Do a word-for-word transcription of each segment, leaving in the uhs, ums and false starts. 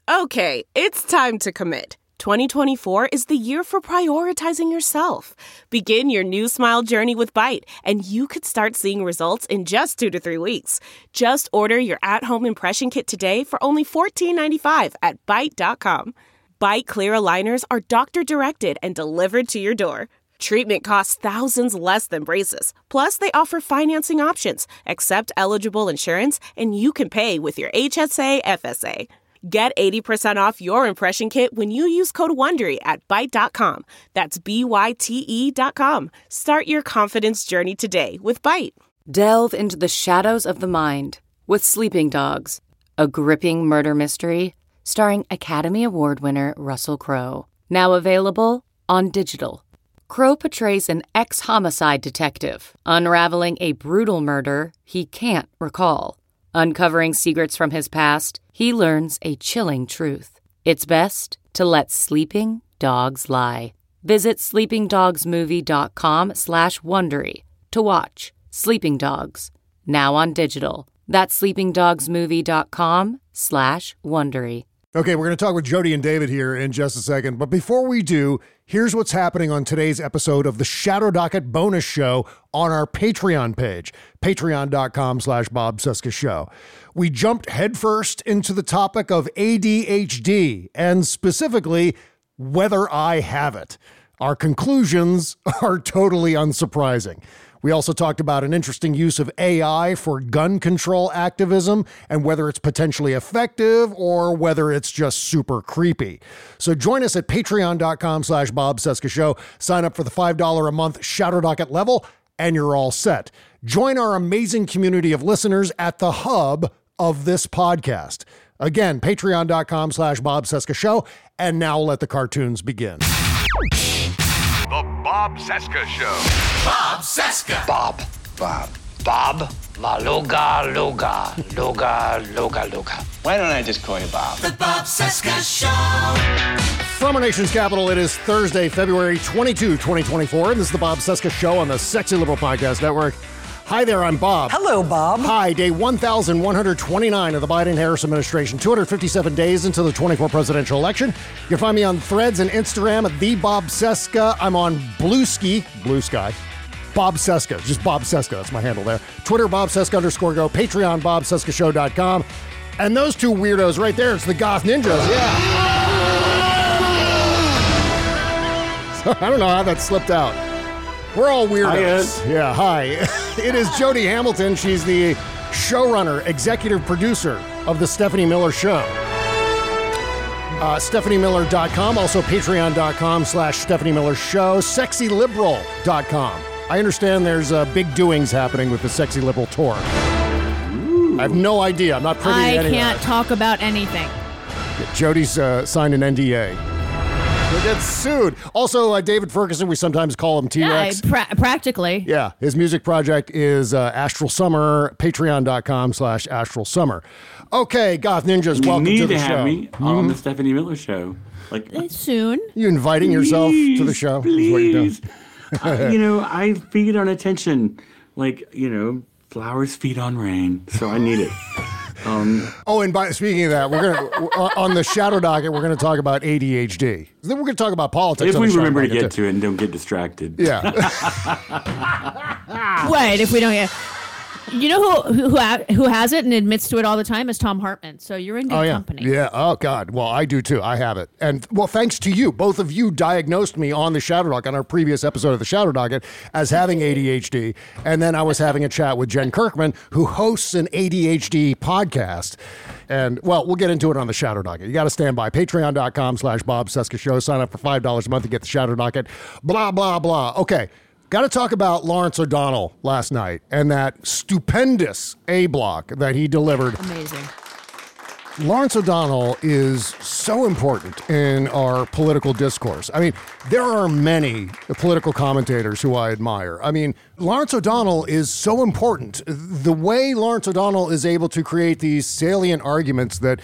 Okay, it's time to commit. twenty twenty-four is the year for prioritizing yourself. Begin your new smile journey with Byte, and you could start seeing results in just two to three weeks. Just order your at-home impression kit today for only fourteen ninety-five at byte dot com. Byte clear aligners are doctor-directed and delivered to your door. Treatment costs thousands less than braces. Plus, they offer financing options, accept eligible insurance, and you can pay with your H S A F S A. Get eighty percent off your impression kit when you use code WONDERY at byte dot com. That's B Y T E dot com. Start your confidence journey today with Byte. Delve into the shadows of the mind with Sleeping Dogs, a gripping murder mystery starring Academy Award winner Russell Crowe. Now available on digital. Crowe portrays an ex-homicide detective unraveling a brutal murder he can't recall. Uncovering secrets from his past, he learns a chilling truth. It's best to let sleeping dogs lie. Visit sleepingdogsmovie.com slash Wondery to watch Sleeping Dogs, now on digital. That's sleepingdogsmovie.com slash Wondery. Okay, we're going to talk with Jody and David here in just a second. But before we do, here's what's happening on today's episode of the Shadow Docket bonus show on our Patreon page, patreon.com slash Bob Cesca Show. We jumped headfirst into the topic of A D H D and specifically whether I have it. Our conclusions are totally unsurprising. We also talked about an interesting use of A I for gun control activism and whether it's potentially effective or whether it's just super creepy. So join us at patreon.com slash Bob Cesca Show. Sign up for the five dollars a month Shadow Docket level and you're all set. Join our amazing community of listeners at the hub of this podcast. Again, patreon.com slash Bob Cesca Show. And now let the cartoons begin. The Bob Cesca Show. Bob Cesca. Bob. Bob. Bob. Maluga, Luga. Luga, Luga, Luga. Why don't I just call you Bob? The Bob Cesca Show. From our nation's capital, it is Thursday, February twenty-second, twenty twenty-four, and this is the Bob Cesca Show on the Sexy Liberal Podcast Network. Hi there, I'm Bob. Hello, Bob. Hi, day one thousand one hundred twenty-nine of the Biden-Harris administration, two hundred fifty-seven days until the twenty-four presidential election. You can find me on Threads and Instagram at the Bob Cesca. I'm on Blueski, Blue Sky, Bob Cesca, just Bob Cesca, that's my handle there. Twitter, Bob Cesca underscore go, Patreon, bob cesca show dot com. And those two weirdos right there, it's the Goth Ninjas, yeah. So, I don't know how that slipped out. We're all weirdos. Hi, yeah, hi. It is Jody Hamilton. She's the showrunner, executive producer of The Stephanie Miller Show. Uh, stephanie miller dot com, also patreon.com slash Stephanie Miller Show, sexy liberal dot com. I understand there's uh, big doings happening with the Sexy Liberal Tour. Ooh. I have no idea. I'm not privy I to any of can't that. talk about anything. Jody's uh, signed an N D A. He'll get sued. Also, uh, David Ferguson, we sometimes call him T-Rex. Yeah, pra- practically. Yeah, his music project is uh, Astral Summer, patreon.com slash Astral Summer. Okay, Goth Ninjas, you welcome need to the to show. have me mm-hmm. on the Stephanie Miller Show. Like uh, soon. You inviting please, yourself to the show? Please. uh, you know, I feed on attention. Like, you know, flowers feed on rain. So I need it. Um, oh, and by speaking of that, we're gonna on the Shadow Docket, we're gonna talk about A D H D. Then we're gonna talk about politics. If on we the remember to Shadow get Docket to it and don't get distracted. Yeah. Wait, if we don't get... You know who who who has it and admits to it all the time is Tom Hartman. So you're in good oh, yeah. company. Yeah. Oh, God. Well, I do, too. I have it. And, well, thanks to you. Both of you diagnosed me on the Shadow Docket, on our previous episode of the Shadow Docket, as having A D H D. And then I was having a chat with Jen Kirkman, who hosts an A D H D podcast. And, well, we'll get into it on the Shadow Docket. You got to stand by. Patreon.com slash Bob Cesca Show. Sign up for five dollars a month to get the Shadow Docket. Blah, blah, blah. Okay. Got to talk about Lawrence O'Donnell last night and that stupendous A-block that he delivered. Amazing. Lawrence O'Donnell is so important in our political discourse. I mean, there are many political commentators who I admire. I mean, Lawrence O'Donnell is so important. The way Lawrence O'Donnell is able to create these salient arguments that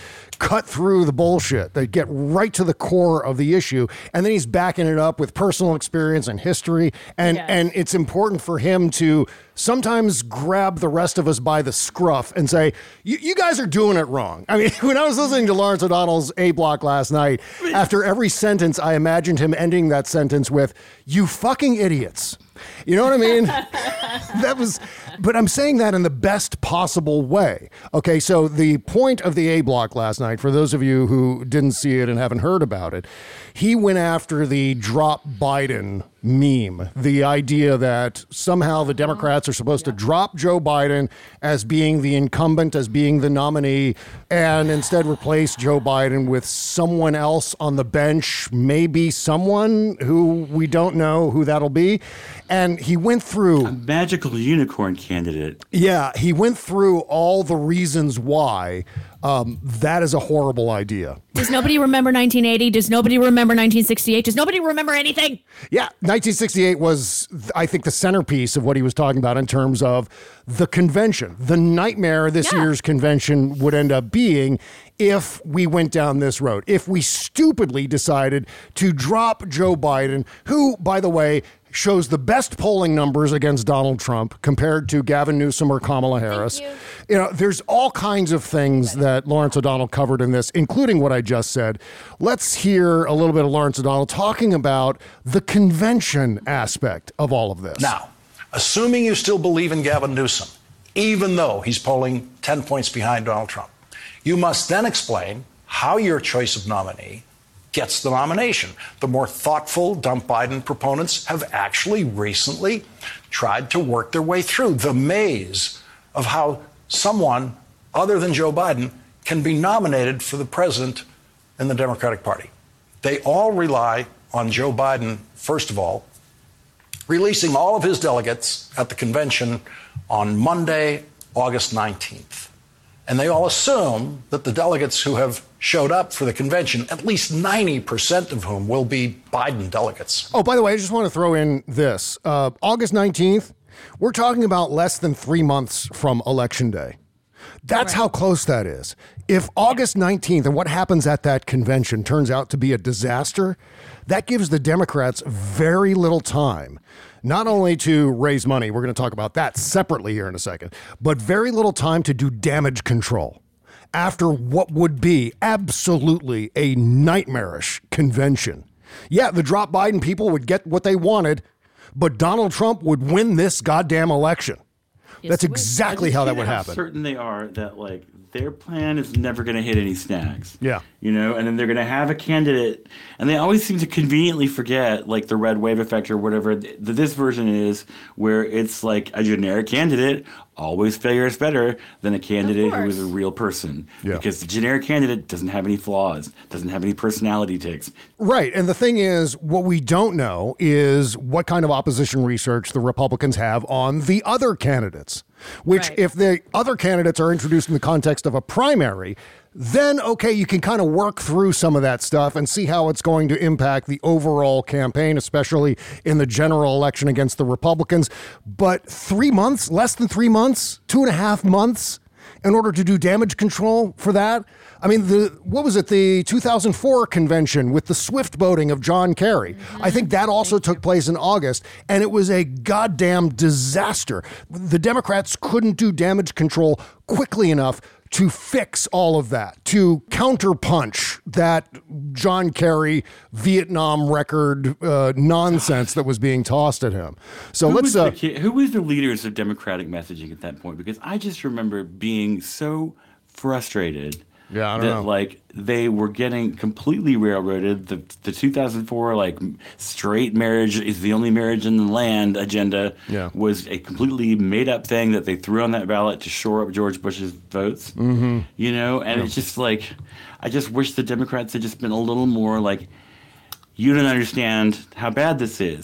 cut through the bullshit. They get right to the core of the issue. And then he's backing it up with personal experience and history. And, Yes. and it's important for him to sometimes grab the rest of us by the scruff and say, you guys are doing it wrong. I mean, when I was listening to Lawrence O'Donnell's A Block last night, after every sentence, I imagined him ending that sentence with, you fucking idiots. You know what I mean? That was, but I'm saying that in the best possible way. Okay, so the point of the A Block last night, for those of you who didn't see it and haven't heard about it, he went after the drop Biden meme, the idea that somehow the Democrats are supposed to drop Joe Biden as being the incumbent, as being the nominee, and instead replace Joe Biden with someone else on the bench, maybe someone who we don't know who that'll be. And he went through A magical unicorn candidate. Yeah, he went through all the reasons why um, that is a horrible idea. Does nobody remember nineteen eighty? Does nobody remember nineteen sixty-eight? Does nobody remember anything? Yeah, nineteen sixty-eight was, I think, the centerpiece of what he was talking about in terms of the convention. The nightmare this Yeah. year's convention would end up being if we went down this road, if we stupidly decided to drop Joe Biden, who, by the way, shows the best polling numbers against Donald Trump compared to Gavin Newsom or Kamala Harris. you. You know, there's all kinds of things that Lawrence O'Donnell covered in this, including what I just said. Let's hear a little bit of Lawrence O'Donnell talking about the convention aspect of all of this. Now, assuming you still believe in Gavin Newsom, even though he's polling ten points behind Donald Trump, you must then explain how your choice of nominee gets the nomination. The more thoughtful dump Biden proponents have actually recently tried to work their way through the maze of how someone other than Joe Biden can be nominated for the president in the Democratic Party. They all rely on Joe Biden, first of all, releasing all of his delegates at the convention on Monday, August nineteenth. And they all assume that the delegates who have showed up for the convention, at least ninety percent of whom will be Biden delegates. Oh, by the way, I just want to throw in this. Uh, August nineteenth, we're talking about less than three months from Election Day. That's how close that is. If August nineteenth and what happens at that convention turns out to be a disaster, that gives the Democrats very little time, not only to raise money, we're going to talk about that separately here in a second, but very little time to do damage control after what would be absolutely a nightmarish convention. Yeah, the drop Biden people would get what they wanted, but Donald Trump would win this goddamn election. That's he would. exactly how that would How happen. certain they are that like their plan is never going to hit any snags. Yeah. You know, and then they're going to have a candidate, and they always seem to conveniently forget like the red wave effect or whatever th- this version is, where it's like a generic candidate always fares better than a candidate who is a real person. Yeah. Because the generic candidate doesn't have any flaws, doesn't have any personality tics. Right. And the thing is, what we don't know is what kind of opposition research the Republicans have on the other candidates, which Right. if the other candidates are introduced in the context of a primary, then, okay, you can kind of work through some of that stuff and see how it's going to impact the overall campaign, especially in the general election against the Republicans. But three months, less than three months, two and a half months in order to do damage control for that. I mean, the what was it, the two thousand four convention with the swift voting of John Kerry? I think that also took place in August, and it was a goddamn disaster. The Democrats couldn't do damage control quickly enough to fix all of that, to counterpunch that John Kerry Vietnam record uh, nonsense that was being tossed at him. So Who let's. was Uh, the ki- who was the leaders of Democratic messaging at that point? Because I just remember being so frustrated Yeah, I don't that know. like they were getting completely railroaded. The the two thousand four like straight marriage is the only marriage in the land agenda Yeah. was a completely made up thing that they threw on that ballot to shore up George Bush's votes. Mm-hmm. You know, and it's just like I just wish the Democrats had just been a little more like, you don't understand how bad this is.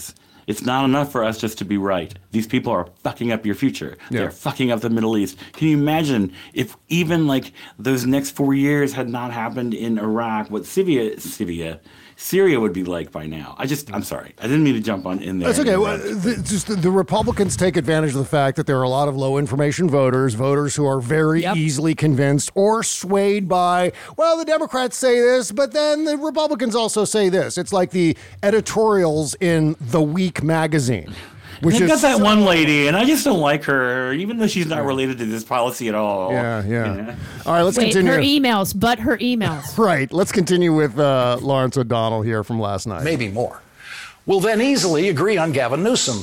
It's not enough for us just to be right. These people are fucking up your future. Yeah. They're fucking up the Middle East. Can you imagine if even like those next four years had not happened in Iraq, what Syria, Syria, Syria would be like by now? I just, I'm sorry. I didn't mean to jump on in there. That's okay. Well, the, just the, the Republicans take advantage of the fact that there are a lot of low information voters, voters who are very Yep. easily convinced or swayed by, well, the Democrats say this, but then the Republicans also say this. It's like the editorials in The Week magazine. Which They've is got that so- one lady, and I just don't like her, even though she's not related to this policy at all. Yeah, yeah. You know? All right, let's Wait, continue. her emails, but her emails. Right. Let's continue with uh, Lawrence O'Donnell here from last night. Maybe more, will then easily agree on Gavin Newsom.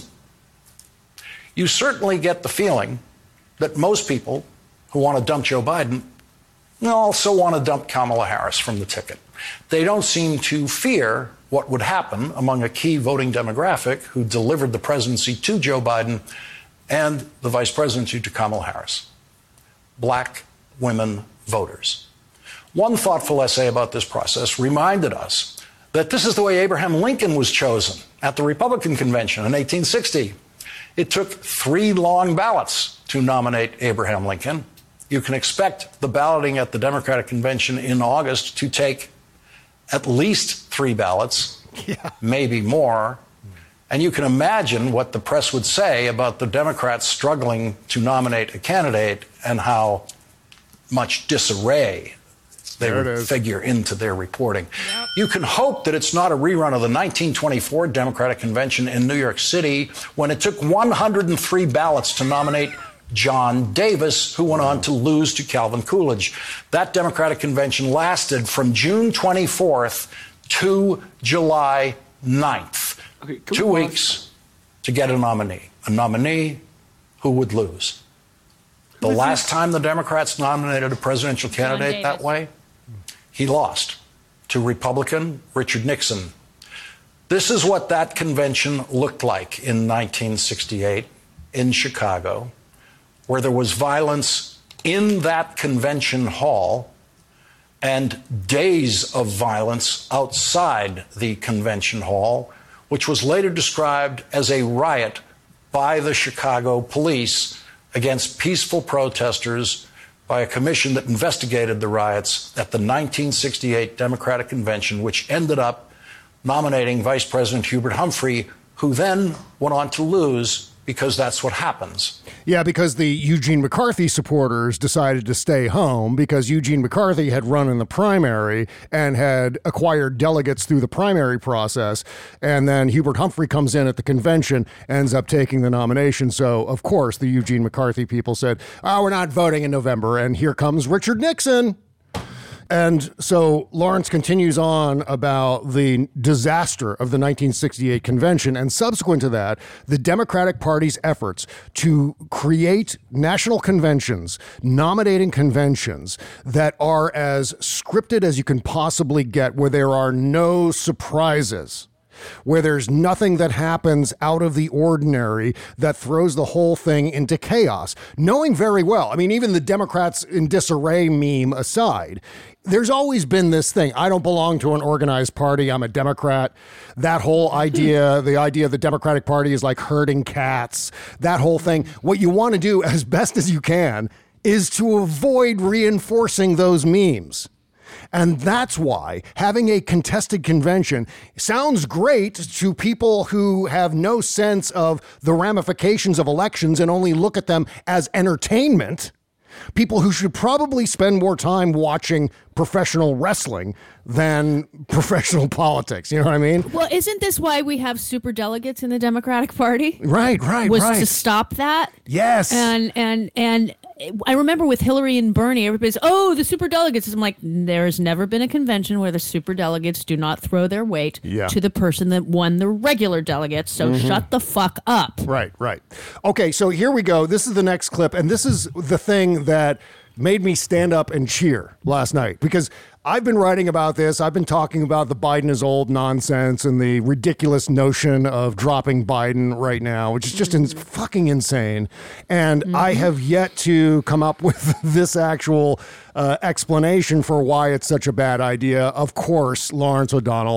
You certainly get the feeling that most people who want to dump Joe Biden also want to dump Kamala Harris from the ticket. They don't seem to fear what would happen among a key voting demographic who delivered the presidency to Joe Biden and the vice presidency to Kamala Harris. Black women voters. One thoughtful essay about this process reminded us that this is the way Abraham Lincoln was chosen at the Republican convention in eighteen sixty. It took three long ballots to nominate Abraham Lincoln. You can expect the balloting at the Democratic convention in August to take at least three ballots, yeah. maybe more. And you can imagine what the press would say about the Democrats struggling to nominate a candidate and how much disarray they There it would is. figure into their reporting. Yep. You can hope that it's not a rerun of the nineteen twenty-four Democratic Convention in New York City when it took one hundred three ballots to nominate John Davis, who went on to lose to Calvin Coolidge. That Democratic Convention lasted from June twenty-fourth to July ninth. Okay, can Two we pause? weeks to get a nominee. A nominee who would lose. The last time the Democrats nominated a presidential candidate that Davis. way, he lost to Republican Richard Nixon. This is what that convention looked like in nineteen sixty-eight in Chicago, where there was violence in that convention hall and days of violence outside the convention hall, which was later described as a riot by the Chicago police against peaceful protesters by a commission that investigated the riots at the nineteen sixty-eight Democratic Convention, which ended up nominating Vice President Hubert Humphrey, who then went on to lose because that's what happens. Yeah, because the Eugene McCarthy supporters decided to stay home because Eugene McCarthy had run in the primary and had acquired delegates through the primary process. And then Hubert Humphrey comes in at the convention, ends up taking the nomination. So, of course, the Eugene McCarthy people said, oh, we're not voting in November. And here comes Richard Nixon. And so Lawrence continues on about the disaster of the nineteen sixty-eight convention. And subsequent to that, the Democratic Party's efforts to create national conventions, nominating conventions that are as scripted as you can possibly get, where there are no surprises, where there's nothing that happens out of the ordinary that throws the whole thing into chaos. Knowing very well, I mean, even the Democrats in disarray meme aside, there's always been this thing. I don't belong to an organized party. I'm a Democrat. That whole idea, the idea of the Democratic Party is like herding cats, that whole thing. What you want to do as best as you can is to avoid reinforcing those memes. And that's why having a contested convention sounds great to people who have no sense of the ramifications of elections and only look at them as entertainment. People who should probably spend more time watching professional wrestling than professional politics. You know what I mean? Well, isn't this why we have super delegates in the Democratic Party? Right, right, was right. to stop that. Yes. And and and I remember with Hillary and Bernie, everybody's, oh, the super delegates. I'm like, there's never been a convention where the super delegates do not throw their weight Yeah. to the person that won the regular delegates. So Mm-hmm. shut the fuck up. Right, right. Okay, so here we go. This is the next clip, and this is the thing that made me stand up and cheer last night, because I've been writing about this. I've been talking about the Biden is old nonsense and the ridiculous notion of dropping Biden right now, which is just in, fucking insane. And mm-hmm. I have yet to come up with this actual uh, explanation for why it's such a bad idea. Of course, Lawrence O'Donnell,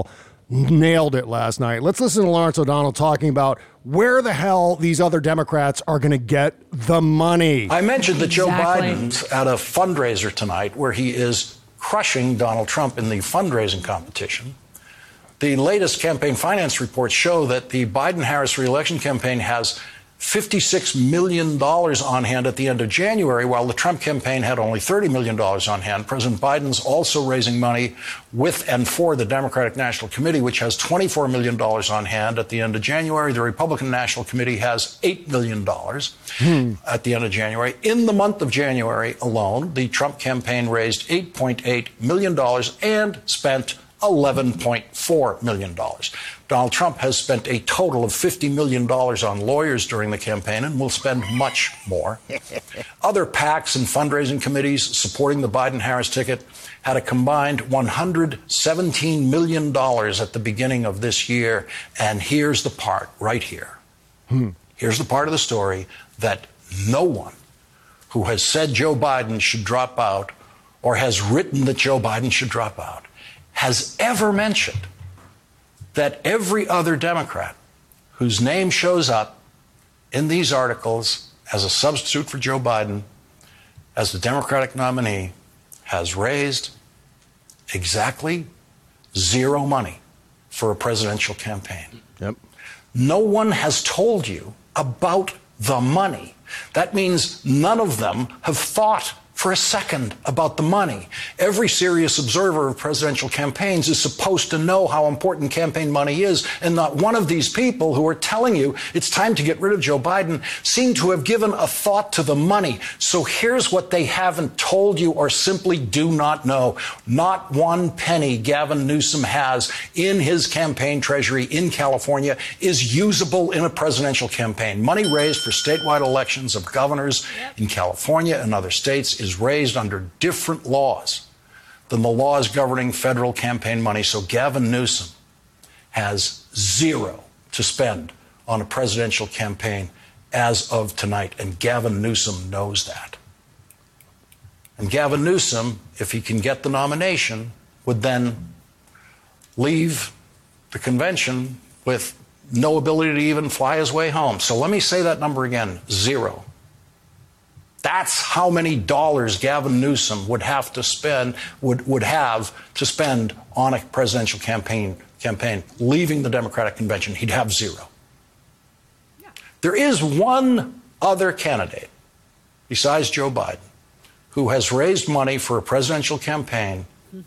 nailed it last night. Let's listen to Lawrence O'Donnell talking about where the hell these other Democrats are going to get the money. I mentioned that Joe Exactly. Biden's at a fundraiser tonight where he is crushing Donald Trump in the fundraising competition. The latest campaign finance reports show that the Biden-Harris reelection campaign has fifty-six million dollars on hand at the end of January, while the Trump campaign had only thirty million dollars on hand. President Biden's also raising money with and for the Democratic National Committee, which has twenty-four million dollars on hand at the end of January. The Republican National Committee has eight million dollars hmm. at the end of January. In the month of January alone, the Trump campaign raised eight point eight million dollars and spent eleven point four million dollars. Donald Trump has spent a total of fifty million dollars on lawyers during the campaign and will spend much more. Other PACs and fundraising committees supporting the Biden-Harris ticket had a combined one hundred seventeen million dollars at the beginning of this year. And here's the part right here. Hmm. Here's the part of the story that no one who has said Joe Biden should drop out or has written that Joe Biden should drop out has ever mentioned. That every other Democrat whose name shows up in these articles as a substitute for Joe Biden, as the Democratic nominee, has raised exactly zero money for a presidential campaign. Yep. No one has told you about the money. That means none of them have thought for a second about the money. Every serious observer of presidential campaigns is supposed to know how important campaign money is, and not one of these people who are telling you it's time to get rid of Joe Biden seem to have given a thought to the money. So here's what they haven't told you or simply do not know. Not one penny Gavin Newsom has in his campaign treasury in California is usable in a presidential campaign. Money raised for statewide elections of governors in California and other states is is raised under different laws than the laws governing federal campaign money. So Gavin Newsom has zero to spend on a presidential campaign as of tonight, and Gavin Newsom knows that. And Gavin Newsom, if he can get the nomination, would then leave the convention with no ability to even fly his way home. So let me say that number again, zero. That's how many dollars Gavin Newsom would have to spend, would, would have to spend on a presidential campaign, campaign, leaving the Democratic convention. He'd have zero. Yeah. There is one other candidate besides Joe Biden who has raised money for a presidential campaign,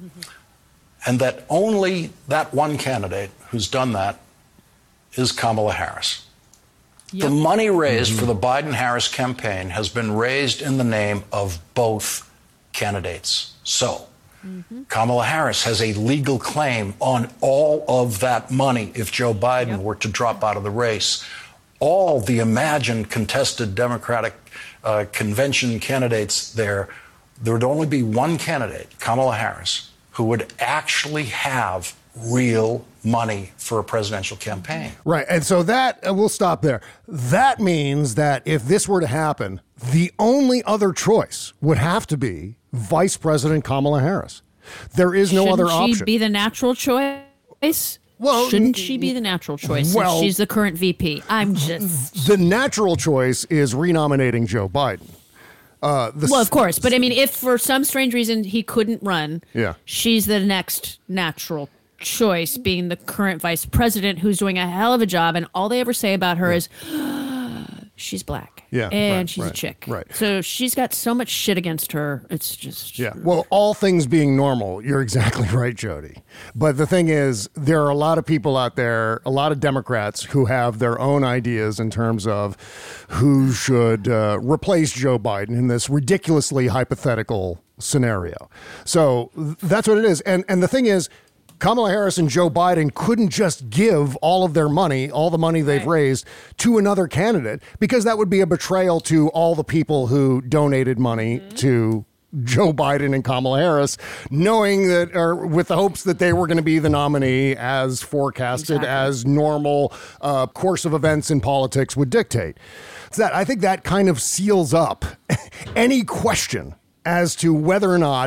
and that only that one candidate who's done that is Kamala Harris. Yep. The money raised mm-hmm. for the Biden-Harris campaign has been raised in the name of both candidates. So mm-hmm. Kamala Harris has a legal claim on all of that money if Joe Biden yep. were to drop out of the race. All the imagined contested Democratic uh, convention candidates there, there would only be one candidate, Kamala Harris, who would actually have real money for a presidential campaign. Right. And so that, uh, we'll stop there. That means that if this were to happen, the only other choice would have to be Vice President Kamala Harris. There is no Shouldn't other option. Shouldn't she be the natural choice? Well, Shouldn't she be the natural choice well, if she's the current V P? I'm just... The natural choice is renominating Joe Biden. Uh, the well, of course. But I mean, if for some strange reason he couldn't run, yeah. she's the next natural choice, being the current vice president who's doing a hell of a job, and all they ever say about her yeah. is she's black yeah and right, she's right, a chick, right? So she's got so much shit against her. It's just yeah well, all things being normal, you're exactly right, Jody, but the thing is, there are a lot of people out there, a lot of Democrats who have their own ideas in terms of who should uh, replace Joe Biden in this ridiculously hypothetical scenario. So that's what it is. And and the thing is, Kamala Harris and Joe Biden couldn't just give all of their money, all the money they've right. raised, to another candidate, because that would be a betrayal to all the people who donated money mm-hmm. to Joe Biden and Kamala Harris, knowing that, or with the hopes that they were going to be the nominee as forecasted, exactly. as normal uh, course of events in politics would dictate. So that, I think that kind of seals up any question as to whether or not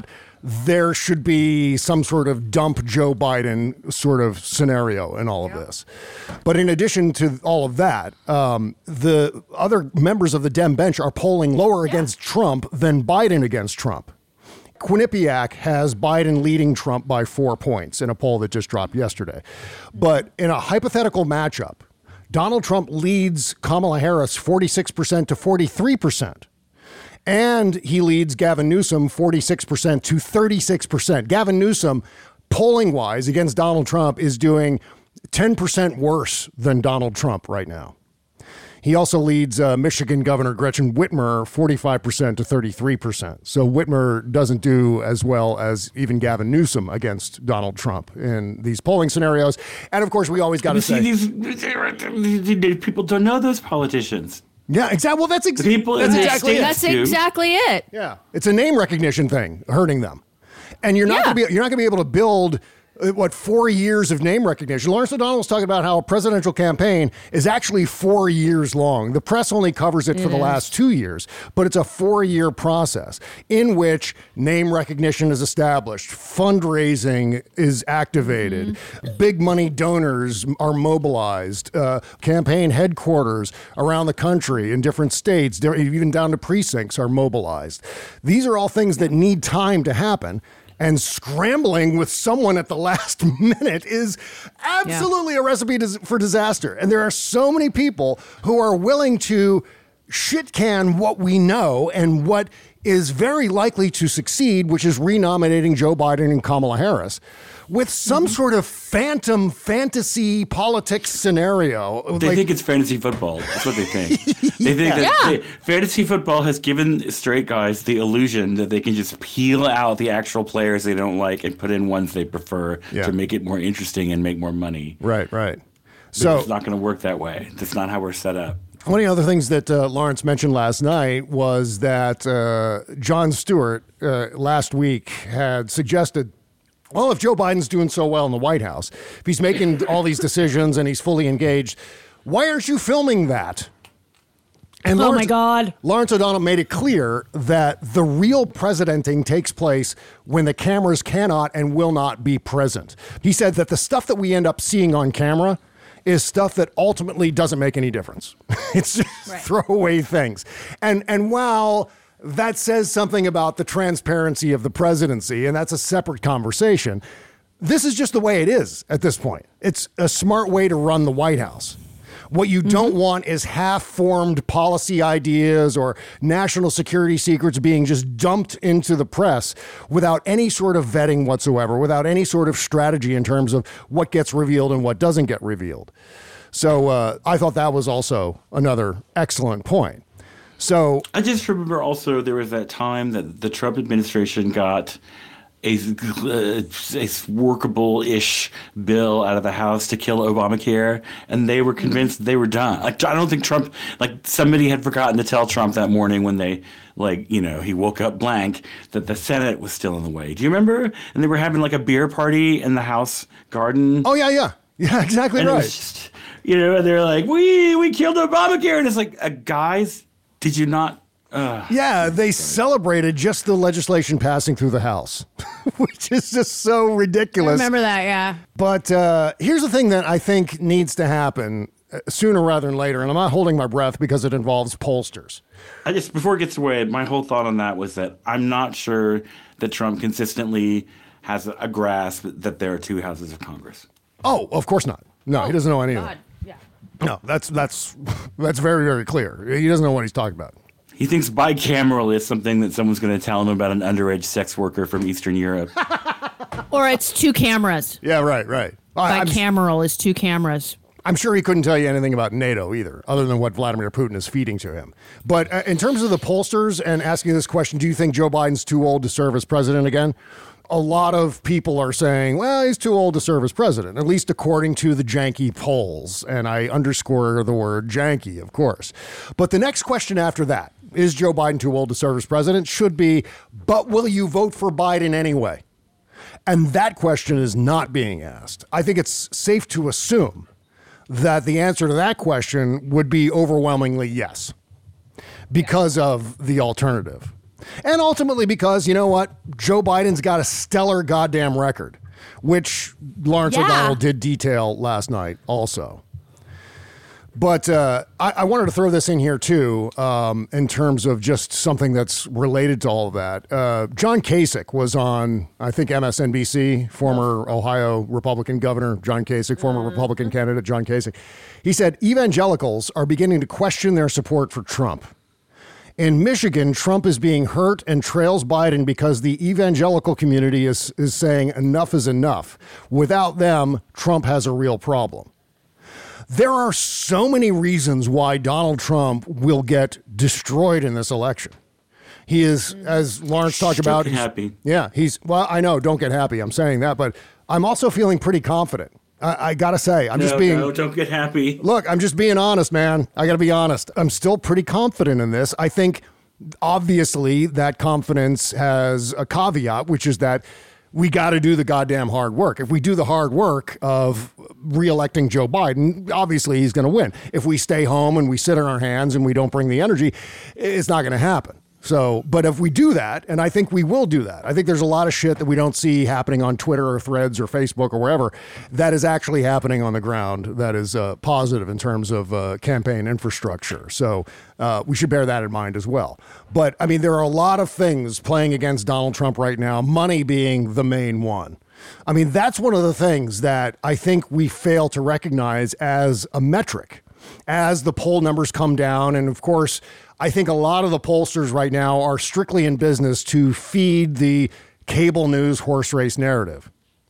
there should be some sort of dump Joe Biden sort of scenario in all of this. But in addition to all of that, um, the other members of the Dem bench are polling lower yeah. against Trump than Biden against Trump. Quinnipiac has Biden leading Trump by four points in a poll that just dropped yesterday. But in a hypothetical matchup, Donald Trump leads Kamala Harris forty-six percent to forty-three percent. And he leads Gavin Newsom forty-six percent to thirty-six percent. Gavin Newsom, polling-wise, against Donald Trump is doing ten percent worse than Donald Trump right now. He also leads uh, Michigan Governor Gretchen Whitmer forty-five percent to thirty-three percent. So Whitmer doesn't do as well as even Gavin Newsom against Donald Trump in these polling scenarios. And of course, we always got to say... These, these people don't know those politicians. Yeah, exactly. Well, that's, ex- people that's exactly it. That's exactly it. Yeah, it's a name recognition thing hurting them, and you're not yeah. going to be you're not going to be able to build uh, what four years of name recognition. Lawrence O'Donnell was talking about how a presidential campaign is actually four years long. The press only covers it, it for the is. last two years, but it's a four-year process in which name recognition is established, fundraising is activated, mm-hmm. big money donors are mobilized, uh, campaign headquarters around the country in different states, even down to precincts, are mobilized. These are all things that need time to happen. And scrambling with someone at the last minute is absolutely yeah. a recipe for disaster. And there are so many people who are willing to shit can what we know and what is very likely to succeed, which is renominating Joe Biden and Kamala Harris, with some mm-hmm. sort of phantom fantasy politics scenario. They like, think it's fantasy football. That's what they think. They think yeah. that yeah. they, fantasy football has given straight guys the illusion that they can just peel out the actual players they don't like and put in ones they prefer yeah. to make it more interesting and make more money. Right, right. But so it's not going to work that way. That's not how we're set up. One of the other things that uh, Lawrence mentioned last night was that uh, Jon Stewart uh, last week had suggested, well, if Joe Biden's doing so well in the White House, if he's making all these decisions and he's fully engaged, why aren't you filming that? And oh, Lawrence, my God. Lawrence O'Donnell made it clear that the real presidenting takes place when the cameras cannot and will not be present. He said that the stuff that we end up seeing on camera is stuff that ultimately doesn't make any difference. It's just right. throwaway things. And and while that says something about the transparency of the presidency, and that's a separate conversation, this is just the way it is at this point. It's a smart way to run the White House. What you mm-hmm. don't want is half-formed policy ideas or national security secrets being just dumped into the press without any sort of vetting whatsoever, without any sort of strategy in terms of what gets revealed and what doesn't get revealed. So uh, I thought that was also another excellent point. So I just remember also there was that time that the Trump administration got a, a workable-ish bill out of the House to kill Obamacare, and they were convinced they were done. Like, I don't think Trump, like somebody had forgotten to tell Trump that morning when they, like, you know, he woke up blank, that the Senate was still in the way. Do you remember? And they were having like a beer party in the House garden. Oh, yeah, yeah. Yeah, exactly and right. It was just, you know, and they're like, we, we killed Obamacare. And it's like, uh, guys, did you not? Uh, yeah, they celebrated just the legislation passing through the House, which is just so ridiculous. I remember that, yeah. But uh, here's the thing that I think needs to happen sooner rather than later, and I'm not holding my breath because it involves pollsters. I just, before it gets away, my whole thought on that was that I'm not sure that Trump consistently has a grasp that there are two houses of Congress. Oh, of course not. No, oh, he doesn't know any God. of it. Yeah. No, that's that's that's very, very clear. He doesn't know what he's talking about. He thinks bicameral is something that someone's going to tell him about an underage sex worker from Eastern Europe. Or it's two cameras. Yeah, right, right. Bicameral is two cameras. I'm sure he couldn't tell you anything about NATO either, other than what Vladimir Putin is feeding to him. But uh, in terms of the pollsters and asking this question, do you think Joe Biden's too old to serve as president again? A lot of people are saying, well, he's too old to serve as president, at least according to the janky polls. And I underscore the word janky, of course. But the next question after that, is Joe Biden too old to serve as president, should be, but will you vote for Biden anyway? And that question is not being asked. I think it's safe to assume that the answer to that question would be overwhelmingly yes, because of the alternative. And ultimately because, you know what? Joe Biden's got a stellar goddamn record, which Lawrence Yeah. O'Donnell did detail last night also. But uh, I, I wanted to throw this in here, too, um, in terms of just something that's related to all of that. Uh, John Kasich was on, I think, M S N B C, former Ohio Republican governor, John Kasich, former Republican candidate, John Kasich. He said evangelicals are beginning to question their support for Trump. In Michigan, Trump is being hurt and trails Biden because the evangelical community is, is saying enough is enough. Without them, Trump has a real problem. There are so many reasons why Donald Trump will get destroyed in this election. He is, as Lawrence talked Don't about. get he's- happy. Yeah, he's, well, I know, don't get happy. I'm saying that, but I'm also feeling pretty confident. I, I got to say, I'm no, just being. no, don't get happy. Look, I'm just being honest, man. I got to be honest. I'm still pretty confident in this. I think, obviously, that confidence has a caveat, which is that we got to do the goddamn hard work. If we do the hard work of reelecting Joe Biden, obviously he's going to win. If we stay home and we sit on our hands and we don't bring the energy, it's not going to happen. So, but if we do that, and I think we will do that, I think there's a lot of shit that we don't see happening on Twitter or Threads or Facebook or wherever that is actually happening on the ground that is uh, positive in terms of uh, campaign infrastructure. So uh, we should bear that in mind as well. But I mean, there are a lot of things playing against Donald Trump right now, money being the main one. I mean, that's one of the things that I think we fail to recognize as a metric as the poll numbers come down. And of course, I think a lot of the pollsters right now are strictly in business to feed the cable news horse race narrative.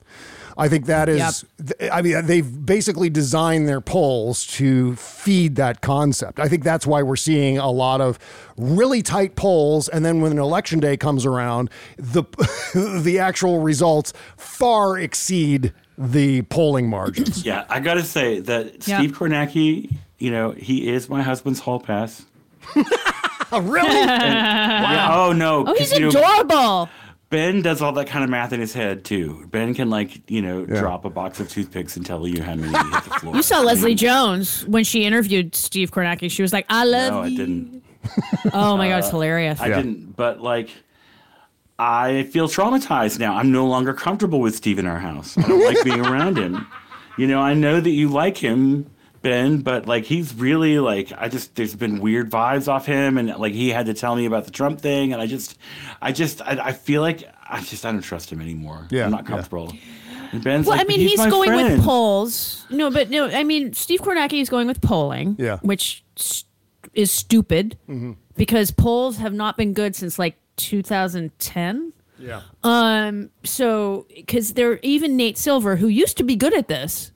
I think that is, yep. I mean, they've basically designed their polls to feed that concept. I think that's why we're seeing a lot of really tight polls. And then when an election day comes around, the the actual results far exceed the polling margins. Yeah, I got to say that Yeah. Steve Kornacki, you know, he is my husband's hall pass. Really? Yeah, oh, no. Oh, 'cause, he's you know, adorable. Ben does all that kind of math in his head, too. Ben can, like, you know, Yeah. drop a box of toothpicks and tell you how many hit the floor. You saw Leslie Jones when she interviewed Steve Kornacki. She was like, I love No, I you. didn't. Oh, my God, it's hilarious. I Yeah. didn't. But, like, I feel traumatized now. I'm no longer comfortable with Steve in our house. I don't like being around him. You know, I know that you like him, Ben, but like he's really like I just there's been weird vibes off him, and like he had to tell me about the Trump thing, and I just, I just, I, I feel like I just I don't trust him anymore. Yeah, I'm not yeah. comfortable. And Ben's Well, like, I mean, he's, he's, my going friend. with polls. No, but no, I mean, Steve Kornacki is going with polling, Yeah. which st- is stupid because polls have not been good since like two thousand ten. Yeah. Um, so because they're even Nate Silver, who used to be good at this,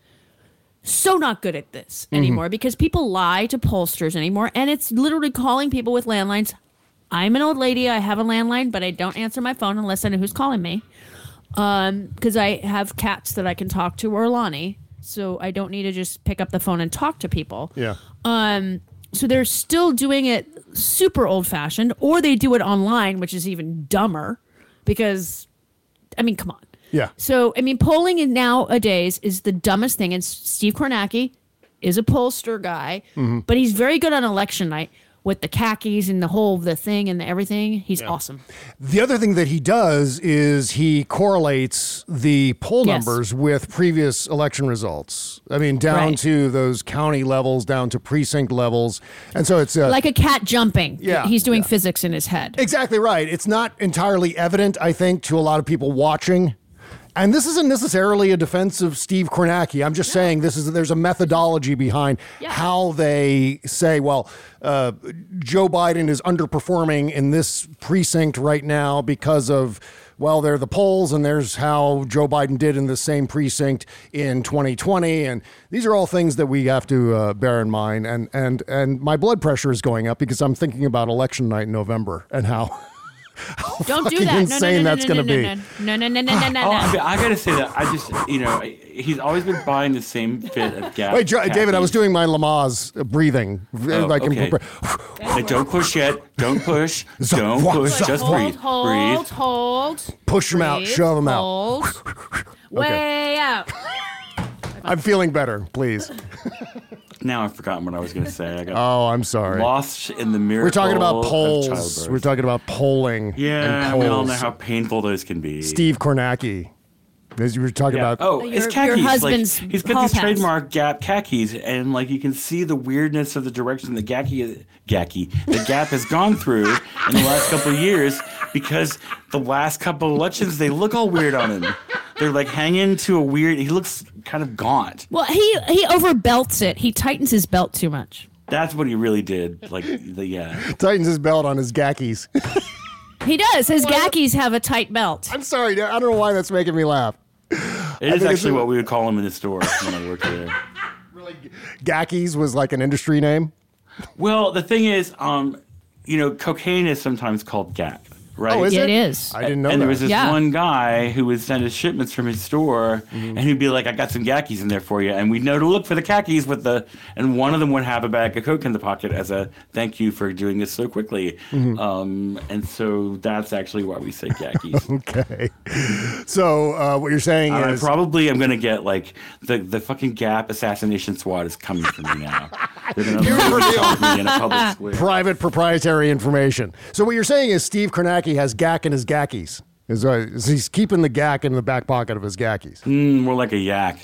so not good at this anymore because people lie to pollsters anymore, and it's literally calling people with landlines. I'm an old lady. I have a landline, but I don't answer my phone unless I know who's calling me. Um, because I have cats that I can talk to, or Lonnie, so I don't need to just pick up the phone and talk to people. Yeah. Um, so they're still doing it super old fashioned, or they do it online, which is even dumber because, I mean, come on. Yeah. So, I mean, polling in nowadays is the dumbest thing. And Steve Kornacki is a pollster guy, but he's very good on election night with the khakis and the whole the thing and the everything. He's awesome. The other thing that he does is he correlates the poll Yes. numbers with previous election results. I mean, down Right. to those county levels, down to precinct levels. And so it's uh, Like a cat jumping. Yeah, He's doing yeah. physics in his head. exactly right. It's not entirely evident, I think, to a lot of people watching. And this isn't necessarily a defense of Steve Kornacki. I'm just saying this is there's a methodology behind Yeah. how they say, well, uh, Joe Biden is underperforming in this precinct right now because of, well, there are the polls, and there's how Joe Biden did in the same precinct in twenty twenty. And these are all things that we have to uh, bear in mind. And, and, and my blood pressure is going up because I'm thinking about election night in November and how... Don't do fucking that. No, no, insane no, no, that's no, gonna no, be. no, no, no, no, no, no, Oh, I, no. mean, I gotta say that I just, you know, he's always been buying the same fit of gas. Wait, Dra- David, I was doing my Lamaze breathing. Oh, like in- okay. Hey, don't push yet. Don't push. Don't push. Hold, Just hold, breathe. hold, Breathe. hold. Push them out, breathe, shove them out. hold. Way out. I'm feeling better, please. Now I've forgotten what I was going to say. I got Oh, I'm sorry. lost in the miracle. We're talking about of polls. childbirth. We're talking about polling. Yeah, and we all know polls. how painful those can be. Steve Kornacki, as you were talking Yeah. about. Oh, Your- it's your khakis. husband's like, he's got hall these pass. trademark Gap khakis, and like you can see the weirdness of the direction the Gaki, Gaki, the Gap has gone through in the last couple of years because the last couple of elections they look all weird on him. They're like hanging to a weird. He looks kind of gaunt. Well, he he overbelts it. He tightens his belt too much. That's what he really did. Like the yeah. Tightens his belt on his gackies. He does. His gackies have a tight belt. I'm sorry. I don't know why that's making me laugh. It I is think it's actually a- what we would call him in the store when I worked there. Gackies was like an industry name. Well, the thing is, um, you know, cocaine is sometimes called Gap, right? Oh, is Yeah, it? it is. I didn't know and that. there was this Yeah. one guy who would send us shipments from his store, and he'd be like, "I got some khakis in there for you," and we'd know to look for the khakis with the, and one of them would have a bag of coke in the pocket as a thank you for doing this so quickly, um, and so that's actually why we say khakis. Okay. So uh, what you're saying I is probably am gonna get like the the fucking Gap assassination squad is coming for me now. They're gonna murder me in a public square. private proprietary information. So what you're saying is Steve Kornacki has gack in his gackies. Is, uh, is he's keeping the gack in the back pocket of his gackies. Mm, more like a yak.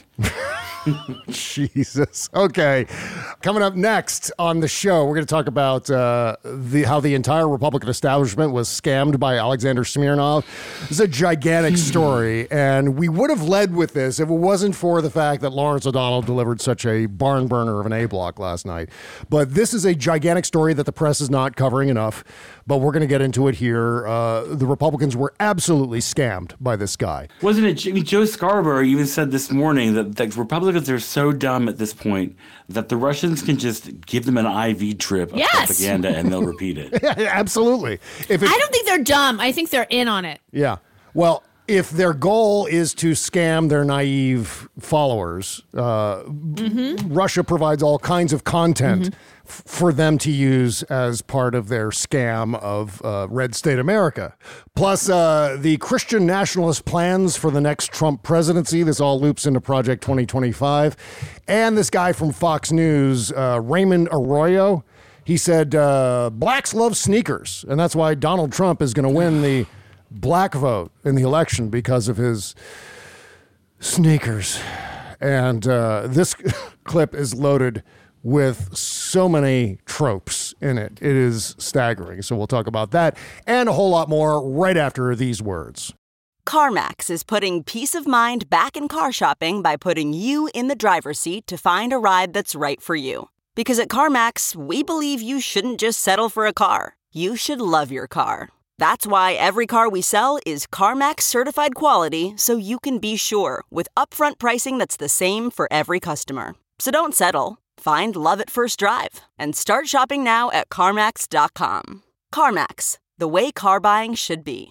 Jesus. Okay. Coming up next on the show, we're going to talk about uh, the how the entire Republican establishment was scammed by Alexander Smirnov. This is a gigantic story, and we would have led with this if it wasn't for the fact that Lawrence O'Donnell delivered such a barn burner of an A-block last night. But this is a gigantic story that the press is not covering enough, but we're going to get into it here. Uh, the Republicans were absolutely scammed by this guy. Wasn't it? I mean, Joe Scarborough even said this morning that the Republicans are so dumb at this point that the Russians can just give them an I V drip of Yes. propaganda and they'll repeat it. Absolutely. If it, I don't think they're dumb. I think they're in on it. Yeah. Well, if their goal is to scam their naive followers, uh, Russia provides all kinds of content f- for them to use as part of their scam of uh, Red State America. Plus, uh, the Christian nationalist plans for the next Trump presidency. This all loops into Project twenty twenty-five. And this guy from Fox News, uh, Raymond Arroyo, he said, uh, blacks love sneakers. And that's why Donald Trump is going to win the black vote in the election because of his sneakers. And uh, this clip is loaded with so many tropes in it. It is staggering. So we'll talk about that and a whole lot more right after these words. CarMax is putting peace of mind back in car shopping by putting you in the driver's seat to find a ride that's right for you. Because at CarMax, we believe you shouldn't just settle for a car. You should love your car. That's why every car we sell is CarMax certified quality, so you can be sure with upfront pricing that's the same for every customer. So don't settle. Find love at first drive and start shopping now at CarMax dot com. CarMax, the way car buying should be.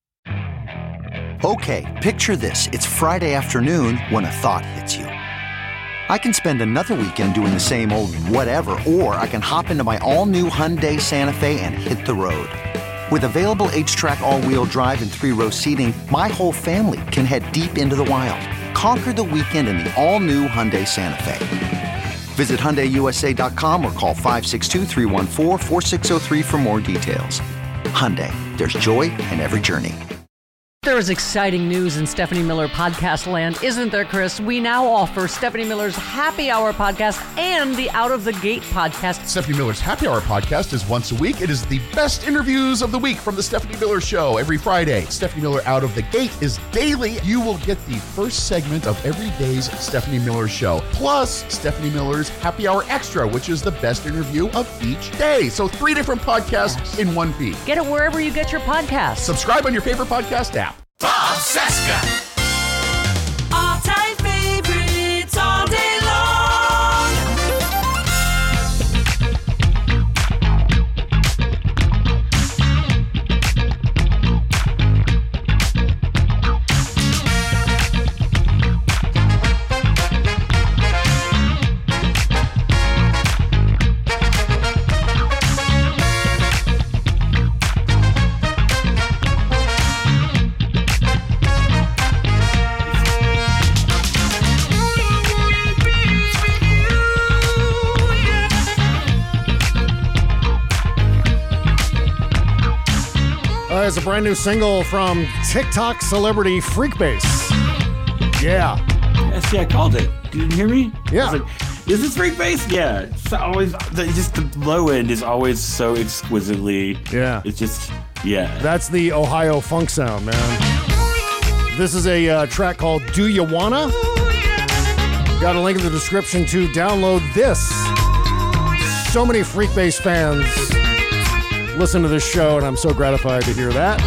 Okay, picture this. It's Friday afternoon when a thought hits you. I can spend another weekend doing the same old whatever, or I can hop into my all-new Hyundai Santa Fe and hit the road. With available H-Track all-wheel drive and three-row seating, my whole family can head deep into the wild. Conquer the weekend in the all-new Hyundai Santa Fe. Visit Hyundai U S A dot com or call five six two, three one four, four six zero three for more details. Hyundai, there's joy in every journey. There is exciting news in Stephanie Miller podcast land, isn't there, Chris? We now offer Stephanie Miller's Happy Hour podcast and the Out of the Gate podcast. Stephanie Miller's Happy Hour podcast is once a week. It is the best interviews of the week from the Stephanie Miller Show every Friday. Stephanie Miller Out of the Gate is daily. You will get the first segment of every day's Stephanie Miller Show, plus Stephanie Miller's Happy Hour Extra, which is the best interview of each day. So three different podcasts yes. in one feed. Get it wherever you get your podcasts. Subscribe on your favorite podcast app. Bob Cesca. All-time favorites all day long. Uh, it's a brand new single from TikTok celebrity Freekbass. Yeah. Yeah, see, I called it. You didn't hear me? Yeah. I was like, is this Freekbass? Yeah. It's always, the, just the low end is always so exquisitely. Yeah. It's just, yeah. That's the Ohio funk sound, man. This is a uh, track called Do You Wanna? Got a link in the description to download this. So many Freekbass fans listen to this show, and I'm so gratified to hear that.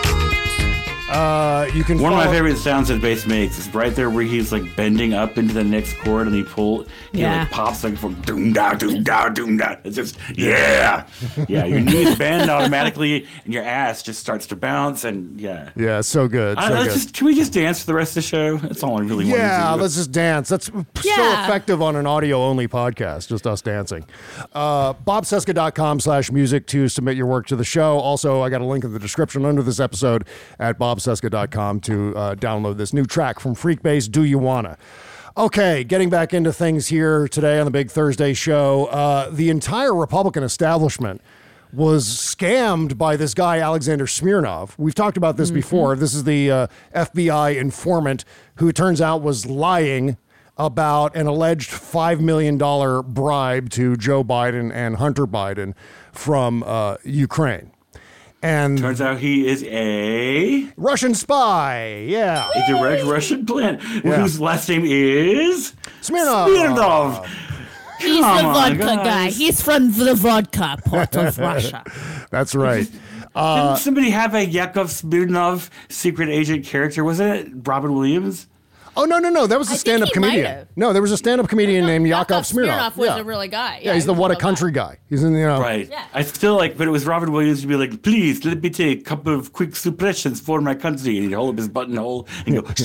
Uh, you can One follow- of my favorite sounds that bass makes is right there where he's like bending up into the next chord and he pull, he Yeah. like pops like from doom da doom da doom da. It's just yeah, yeah. Your knees bend automatically and your ass just starts to bounce and yeah. Yeah, so good. I, So let's good. just, can we just dance for the rest of the show? That's all I really want Yeah, to do. let's just dance. That's so Yeah. effective on an audio-only podcast, just us dancing. Uh, bobcesca.com slash music to submit your work to the show. Also, I got a link in the description under this episode at bobcesca dot com to uh, download this new track from Freekbass, Do You Wanna? Okay, getting back into things here today on the Big Thursday show. Uh, the entire Republican establishment was scammed by this guy, Alexander Smirnov. We've talked about this before. This is the uh, F B I informant who it turns out was lying about an alleged five million dollars bribe to Joe Biden and Hunter Biden from uh, Ukraine. And Turns out he is a Russian spy, yeah. a direct Russian plant Yeah. whose last name is Smirnov. Smirnov. He's Come the on, vodka guys. guy. He's from the vodka part of Russia. That's right. Uh, Didn't somebody have a Yakov Smirnov secret agent character? Wasn't it Robin Williams? Oh, no, no, no. That was a think stand-up he might comedian. have. No, there was a stand-up comedian named Yakov Smirnov. Smirnov was yeah. a really guy. Yeah, he's he the was What a real Country guy. He's in, you know. Right. Yeah. I still like, but it was Robin Williams to be like, please let me take a couple of quick suppressions for my country. And he'd hold up his buttonhole and go,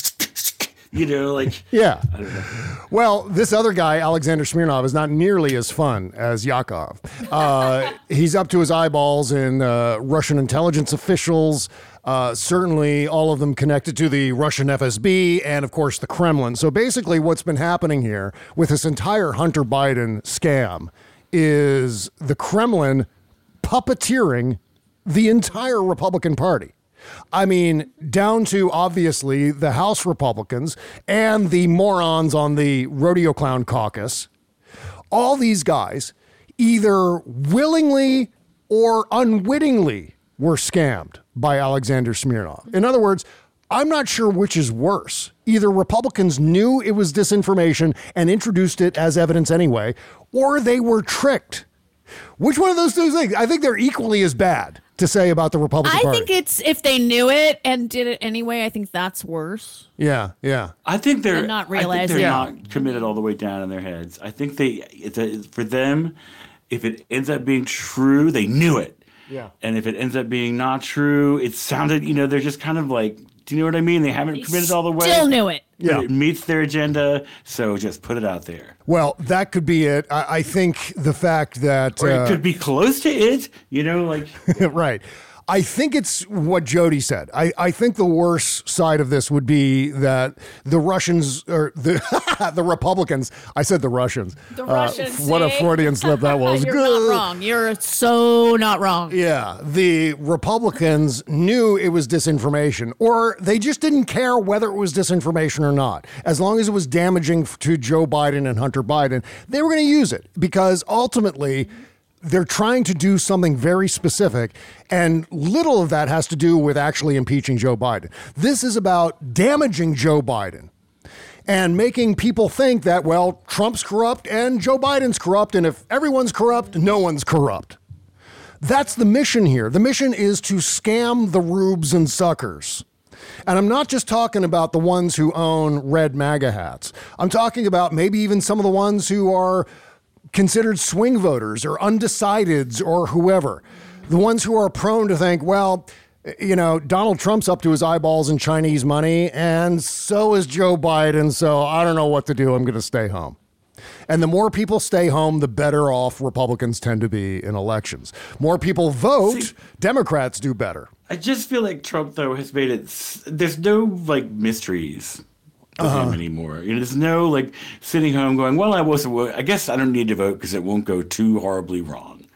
you know, like, Yeah. I don't know. Well, this other guy, Alexander Smirnov, is not nearly as fun as Yakov. Uh, he's up to his eyeballs in uh, Russian intelligence officials, uh, certainly all of them connected to the Russian F S B and, of course, the Kremlin. So basically what's been happening here with this entire Hunter Biden scam is the Kremlin puppeteering the entire Republican Party. I mean, down to obviously the House Republicans and the morons on the Rodeo Clown Caucus. All these guys either willingly or unwittingly were scammed by Alexander Smirnov. In other words, I'm not sure which is worse. Either Republicans knew it was disinformation and introduced it as evidence anyway, or they were tricked. Which one of those two things? I think they're equally as bad to say about the Republican I Party. think it's if they knew it and did it anyway. I think that's worse. Yeah, yeah. I think they're And not I think realizing. they're Yeah. not committed all the way down in their heads. I think they, it's a, for them, if it ends up being true, they knew it. Yeah. And if it ends up being not true, it sounded, you know, they're just kind of like, do you know what I mean? They haven't committed all the way. Still knew it. but Yeah. It meets their agenda, so just put it out there. Well, that could be it. I, I think the fact that Or uh, it could be close to it, you know, like. right. I think it's what Jody said. I, I think the worst side of this would be that the Russians or the the Republicans. I said the Russians. The Uh, Russians. what a see? Freudian slip that was. You're Good. not wrong. You're so not wrong. Yeah, the Republicans knew it was disinformation, or they just didn't care whether it was disinformation or not. As long as it was damaging to Joe Biden and Hunter Biden, they were going to use it because ultimately they're trying to do something very specific, and little of that has to do with actually impeaching Joe Biden. This is about damaging Joe Biden and making people think that, well, Trump's corrupt and Joe Biden's corrupt, and if everyone's corrupt, no one's corrupt. That's the mission here. The mission is to scam the rubes and suckers. And I'm not just talking about the ones who own red MAGA hats. I'm talking about maybe even some of the ones who are considered swing voters or undecideds or whoever. The ones who are prone to think, well, you know, Donald Trump's up to his eyeballs in Chinese money, and so is Joe Biden, so I don't know what to do. I'm going to stay home. And the more people stay home, the better off Republicans tend to be in elections. More people vote, See, Democrats do better. I just feel like Trump, though, has made it. s- There's no like mysteries with Uh-huh. him anymore. You know, there's no like sitting home going, "Well, I wasn't. wo- I guess I don't need to vote because it won't go too horribly wrong."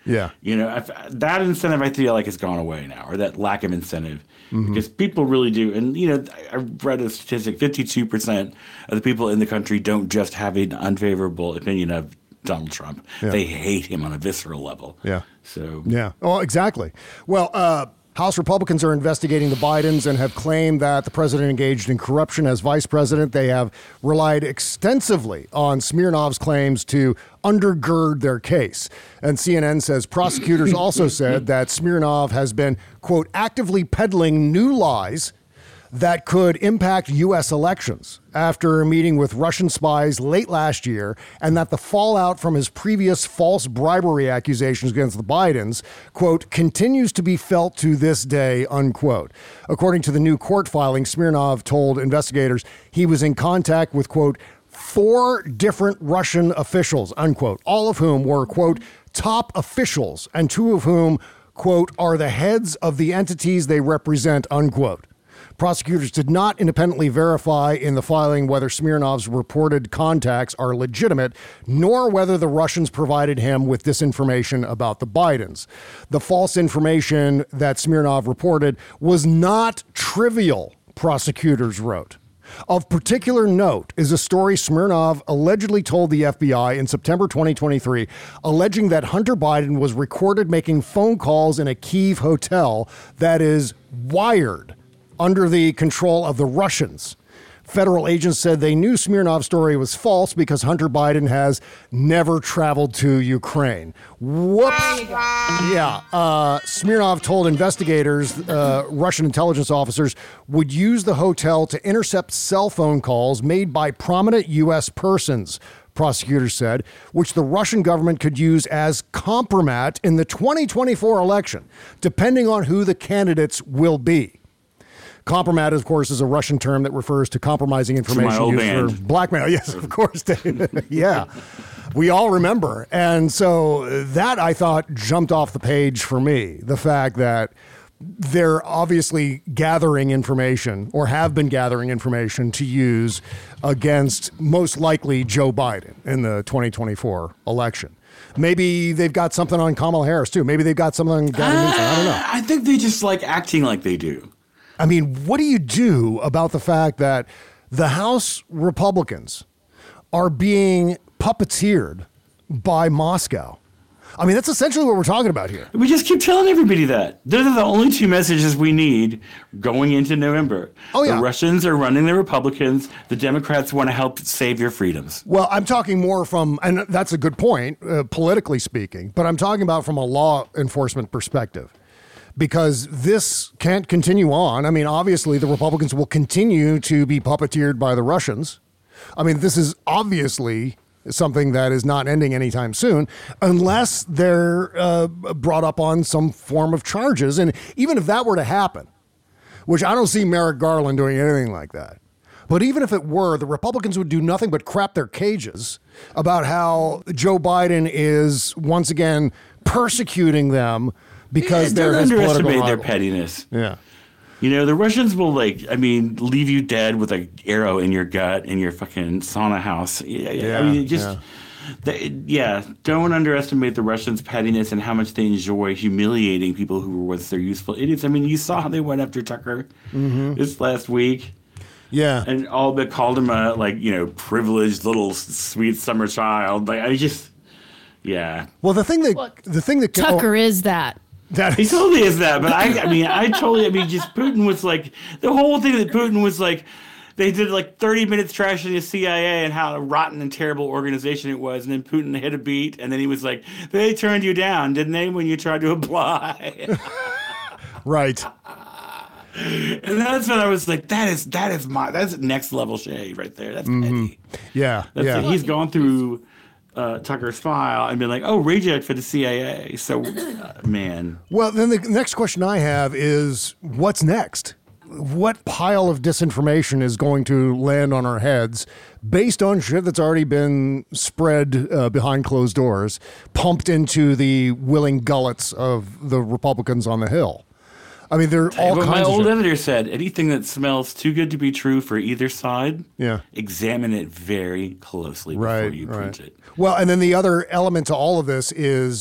Yeah. You know, if, that incentive I feel like has gone away now, or that lack of incentive. Mm-hmm. Because people really do. And, you know, I read a statistic, fifty-two percent of the people in the country don't just have an unfavorable opinion of Donald Trump. Yeah. They hate him on a visceral level. Yeah. So. Yeah. Oh, exactly. Well, uh, House Republicans are investigating the Bidens and have claimed that the president engaged in corruption as vice president. They have relied extensively on Smirnov's claims to undergird their case. And C N N says prosecutors also said that Smirnov has been, quote, actively peddling new lies that could impact U S elections after a meeting with Russian spies late last year, and that the fallout from his previous false bribery accusations against the Bidens, quote, continues to be felt to this day, unquote. According to the new court filing, Smirnov told investigators he was in contact with, quote, four different Russian officials, unquote, all of whom were, quote, top officials, and two of whom, quote, are the heads of the entities they represent, unquote. Prosecutors did not independently verify in the filing whether Smirnov's reported contacts are legitimate, nor whether the Russians provided him with disinformation about the Bidens. The false information that Smirnov reported was not trivial, prosecutors wrote. Of particular note is a story Smirnov allegedly told the F B I in September twenty twenty-three, alleging that Hunter Biden was recorded making phone calls in a Kyiv hotel that is wired under the control of the Russians. Federal agents said they knew Smirnov's story was false because Hunter Biden has never traveled to Ukraine. Whoops. Yeah. Uh, Smirnov told investigators, uh, Russian intelligence officers would use the hotel to intercept cell phone calls made by prominent U S persons, prosecutors said, which the Russian government could use as compromat in the twenty twenty-four election, depending on who the candidates will be. Compromat, of course, is a Russian term that refers to compromising information old used band. for blackmail. Yes, of course, Dave. Yeah, we all remember. And so that, I thought, jumped off the page for me. The fact that they're obviously gathering information, or have been gathering information, to use against most likely Joe Biden in the twenty twenty-four election. Maybe they've got something on Kamala Harris, too. Maybe they've got something on Gavin Newsom. I don't know. I think they just like acting like they do. I mean, what do you do about the fact that the House Republicans are being puppeteered by Moscow? I mean, that's essentially what we're talking about here. We just keep telling everybody that. Those are the only two messages we need going into November. Oh, yeah. The Russians are running the Republicans. The Democrats want to help save your freedoms. Well, I'm talking more from, and that's a good point, uh, politically speaking, but I'm talking about from a law enforcement perspective. Because this can't continue on. I mean, obviously, the Republicans will continue to be puppeteered by the Russians. I mean, this is obviously something that is not ending anytime soon, unless they're uh, brought up on some form of charges. And even if that were to happen, which I don't see Merrick Garland doing anything like that, but even if it were, the Republicans would do nothing but crap their cages about how Joe Biden is once again persecuting them because yeah, they're don't his political underestimate their rival. pettiness. Yeah. You know, the Russians will, like, I mean, leave you dead with an arrow in your gut in your fucking sauna house. Yeah, Yeah, I mean, just, yeah. They, yeah, don't underestimate the Russians' pettiness and how much they enjoy humiliating people who were once their useful idiots. I mean, you saw how they went after Tucker Mm-hmm. this last week. Yeah. And all but called him a, like, you know, privileged little sweet summer child. Like, I just, yeah. Well, the thing that, Look, the thing that Tucker oh, is that. that He totally is that, but I, I mean, I totally, I mean, just Putin was like, the whole thing that Putin was like, they did like thirty minutes trashing the C I A and how rotten and terrible organization it was, and then Putin hit a beat, and then he was like, they turned you down, didn't they, when you tried to apply? right. And that's when I was like, that is, that is my, that's next level shade right there. That's Mm-hmm. petty. Yeah. That's yeah. like, he's gone through uh, Tucker's file and been like, oh, reject for the C I A. So, uh, man. Well, then the next question I have is, what's next? What pile of disinformation is going to land on our heads based on shit that's already been spread uh, behind closed doors, pumped into the willing gullets of the Republicans on the Hill? I mean, there are all What kinds my of old shit. editor said, anything that smells too good to be true for either side, Yeah. examine it very closely before Right, you right. print it. Well, and then the other element to all of this is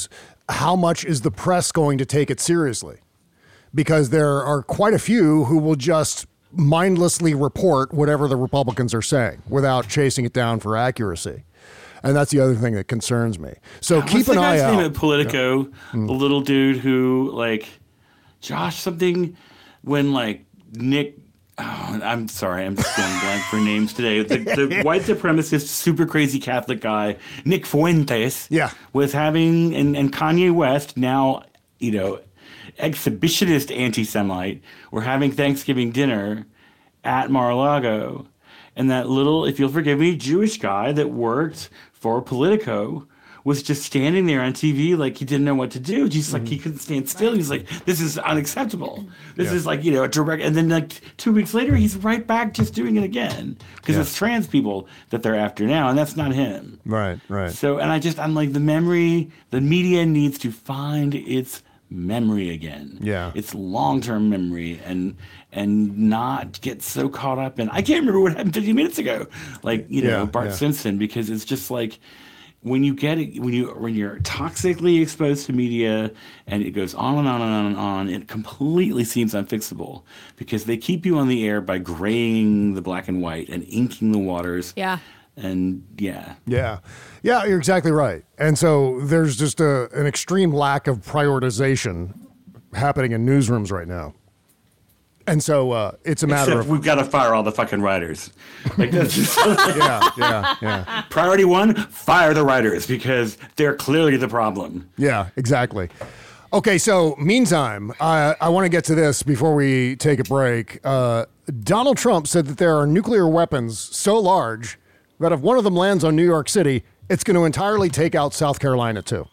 how much is the press going to take it seriously? Because there are quite a few who will just mindlessly report whatever the Republicans are saying without chasing it down for accuracy. And that's the other thing that concerns me. So What's keep the an eye guy's out. name at Politico, Yeah. Mm. the little dude who, like, Josh something, when, like, Nick, oh, I'm sorry, I'm just going blank for names today. The, the white supremacist, super crazy Catholic guy, Nick Fuentes, yeah. was having, and, and Kanye West, now, you know, exhibitionist anti-Semite, were having Thanksgiving dinner at Mar-a-Lago. And that little, if you'll forgive me, Jewish guy that worked for Politico was just standing there on T V like he didn't know what to do. Just like he couldn't stand still. He's like, this is unacceptable. This Yeah. is like, you know, a direct. And then like two weeks later, he's right back just doing it again. Because Yeah. it's trans people that they're after now, and that's not him. Right, right. So, and I just, I'm like, the memory, the media needs to find its memory again. Yeah. It's long-term memory and and not get so caught up in, I can't remember what happened fifteen minutes ago. Like, you know, Yeah, Bart yeah. Simpson, because it's just like, when you get it, when you when you're toxically exposed to media and it goes on and on and on and on, it completely seems unfixable because they keep you on the air by graying the black and white and inking the waters. Yeah. And yeah. Yeah. Yeah, you're exactly right. And so there's just a, an extreme lack of prioritization happening in newsrooms right now. And so uh, it's a matter Except of... we've got to fire all the fucking writers. Like that's just yeah, yeah, yeah. Priority one, fire the writers because they're clearly the problem. Yeah, exactly. Okay, so meantime, I, I want to get to this before we take a break. Uh, Donald Trump said that there are nuclear weapons so large that if one of them lands on New York City, it's going to entirely take out South Carolina too.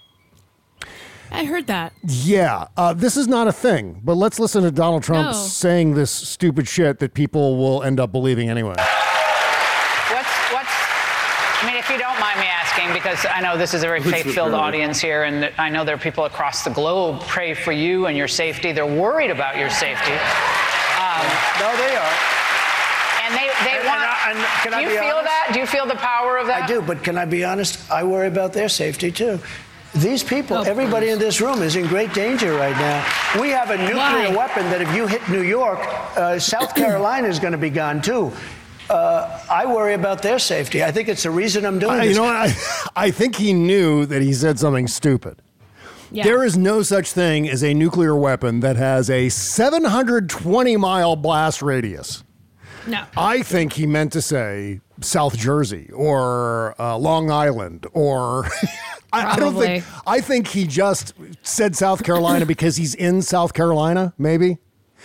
I heard that. Yeah, uh, this is not a thing, but let's listen to Donald Trump No. saying this stupid shit that people will end up believing anyway. What's, what's, I mean, if you don't mind me asking, because I know this is a very What's faith-filled the- audience here, and I know there are people across the globe pray for you and your safety. They're worried about your safety. Um, no, they are. And they, they And- want. and I- and can do I you be feel honest? that? Do you feel the power of that? I do, but can I be honest? I worry about their safety too. These people, Of everybody course. in this room is in great danger right now. We have a nuclear Why? weapon that if you hit New York, uh, South Carolina is going to be gone too. Uh, I worry about their safety. I think it's the reason I'm doing Uh, this. you know what? I, I think he knew that he said something stupid. Yeah. There is no such thing as a nuclear weapon that has a seven hundred twenty mile blast radius. No. I think he meant to say South Jersey or uh, Long Island or I, I don't think Probably. I think he just said South Carolina because he's in South Carolina, maybe.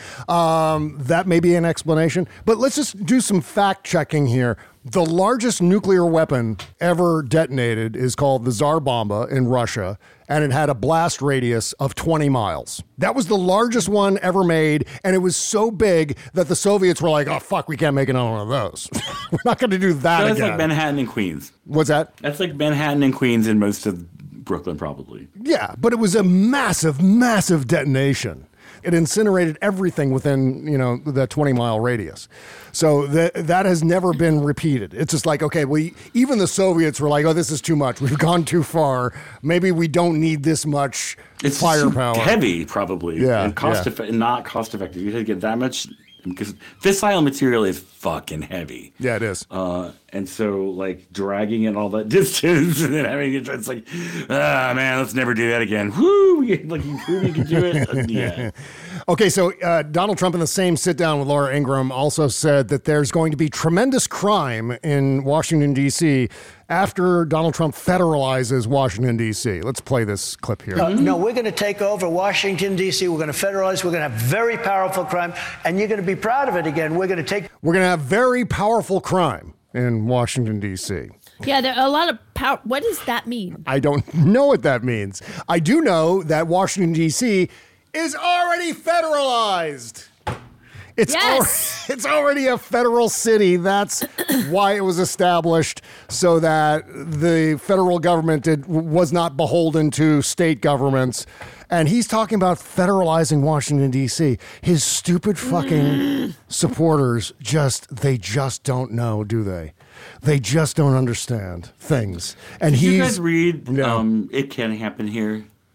Um, that may be an explanation, but let's just do some fact checking here. The largest nuclear weapon ever detonated is called the Tsar Bomba in Russia, and it had a blast radius of twenty miles. That was the largest one ever made, and it was so big that the Soviets were like, oh, fuck, we can't make another one of those. We're not going to do that That's again. like Manhattan and Queens. What's that? That's like Manhattan and Queens in most of Brooklyn, probably. Yeah, but it was a massive, massive detonation. It incinerated everything within, you know, the twenty mile radius. So that that has never been repeated. It's just like, okay, we even the Soviets were like, oh, this is too much. We've gone too far. Maybe we don't need this much It's firepower. heavy, probably. Yeah, and cost yeah. effe- not cost effective. You had to get that much because fissile material is fucking heavy. Yeah, it is. Uh, and so, like dragging it all that distance and then having it, it's like, ah, man, let's never do that again. Woo! We, like you prove you can do it. Uh, yeah. Okay, so uh, Donald Trump in the same sit down with Laura Ingraham also said that there's going to be tremendous crime in Washington, D C after Donald Trump federalizes Washington, D C. Let's play this clip here. Uh, no, we're going to take over Washington, D C. We're going to federalize. We're going to have very powerful crime, and you're going to be proud of it again. We're going to take. We're going to have very powerful crime in Washington, D C. Yeah, there are a lot of power. What does that mean? I don't know what that means. I do know that Washington, D C is already federalized. It's, Yes. al- it's already a federal city. That's why it was established, so that the federal government did, was not beholden to state governments. And he's talking about federalizing Washington, D C. His stupid fucking supporters just, they just don't know, do they? They just don't understand things. And Did he's, you guys read Yeah. um, It Can Happen Here?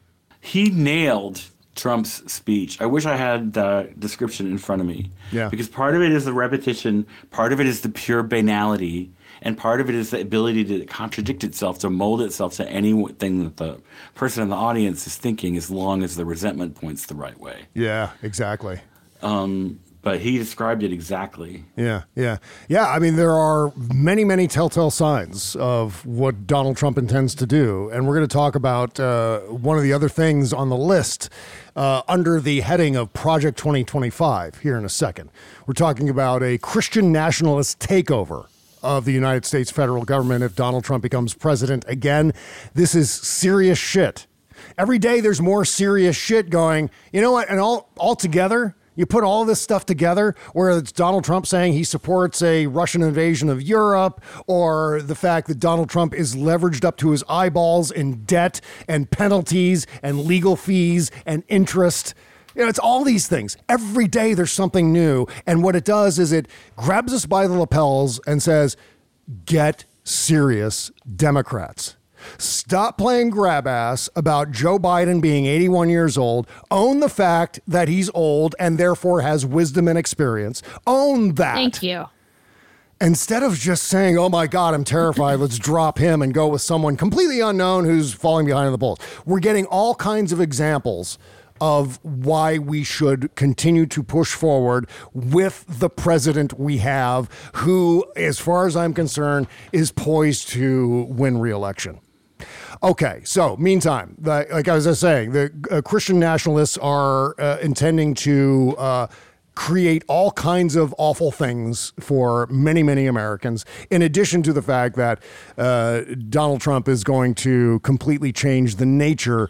he nailed Trump's speech. I wish I had the description in front of me. Yeah. Because part of it is the repetition, part of it is the pure banality, and part of it is the ability to contradict itself, to mold itself to anything that the person in the audience is thinking, as long as the resentment points the right way. Yeah, exactly. Um, but he described it exactly. Yeah, yeah. Yeah, I mean, there are many, many telltale signs of what Donald Trump intends to do. And we're going to talk about uh, one of the other things on the list uh, under the heading of Project twenty twenty-five here in a second. We're talking about a Christian nationalist takeover of the United States federal government if Donald Trump becomes president again. This is serious shit. Every day there's more serious shit going, you know what, and all, all together, you put all this stuff together, where it's Donald Trump saying he supports a Russian invasion of Europe, or the fact that Donald Trump is leveraged up to his eyeballs in debt and penalties and legal fees and interest. You know, it's all these things. Every day there's something new. And what it does is it grabs us by the lapels and says, get serious, Democrats. Stop playing grab ass about Joe Biden being eighty-one years old. Own the fact that he's old and therefore has wisdom and experience. Own that. Thank you. Instead of just saying, oh my God, I'm terrified, let's drop him and go with someone completely unknown who's falling behind in the polls. We're getting all kinds of examples of why we should continue to push forward with the president we have, who, as far as I'm concerned, is poised to win re-election. Okay, so meantime, the, like I was saying, the uh, Christian nationalists are uh, intending to uh, create all kinds of awful things for many, many Americans, in addition to the fact that uh, Donald Trump is going to completely change the nature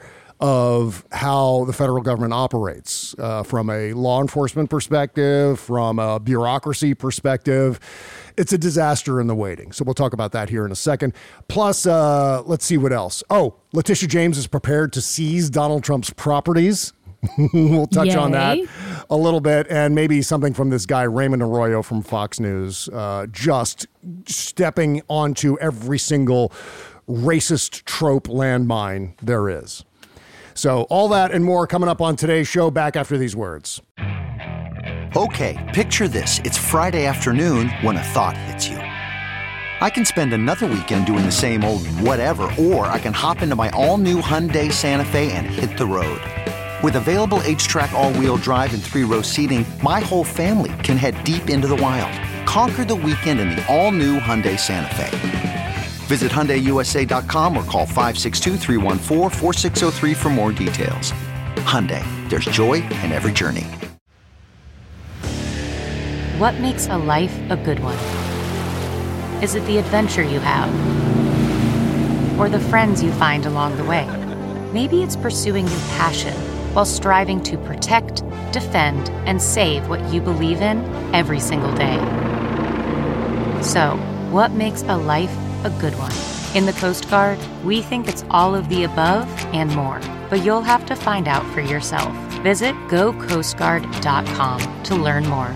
of how the federal government operates, uh, from a law enforcement perspective, from a bureaucracy perspective. It's a disaster in the waiting. So we'll talk about that here in a second. Plus, uh, let's see what else. Oh, Letitia James is prepared to seize Donald Trump's properties. We'll touch Yay. on that a little bit, and maybe something from this guy, Raymond Arroyo from Fox News, uh, just stepping onto every single racist trope landmine there is. So all that and more coming up on today's show, back after these words. Okay, picture this. It's Friday afternoon when a thought hits you. I can spend another weekend doing the same old whatever, or I can hop into my all-new Hyundai Santa Fe and hit the road. With available H-Track all-wheel drive and three-row seating, my whole family can head deep into the wild. Conquer the weekend in the all-new Hyundai Santa Fe. Visit Hyundai U S A dot com or call five six two, three one four, four six zero three for more details. Hyundai, there's joy in every journey. What makes a life a good one? Is it the adventure you have? Or the friends you find along the way? Maybe it's pursuing your passion while striving to protect, defend, and save what you believe in every single day. So, what makes a life a good one? In the Coast Guard, we think it's all of the above and more, but you'll have to find out for yourself. Visit go coast guard dot com to learn more.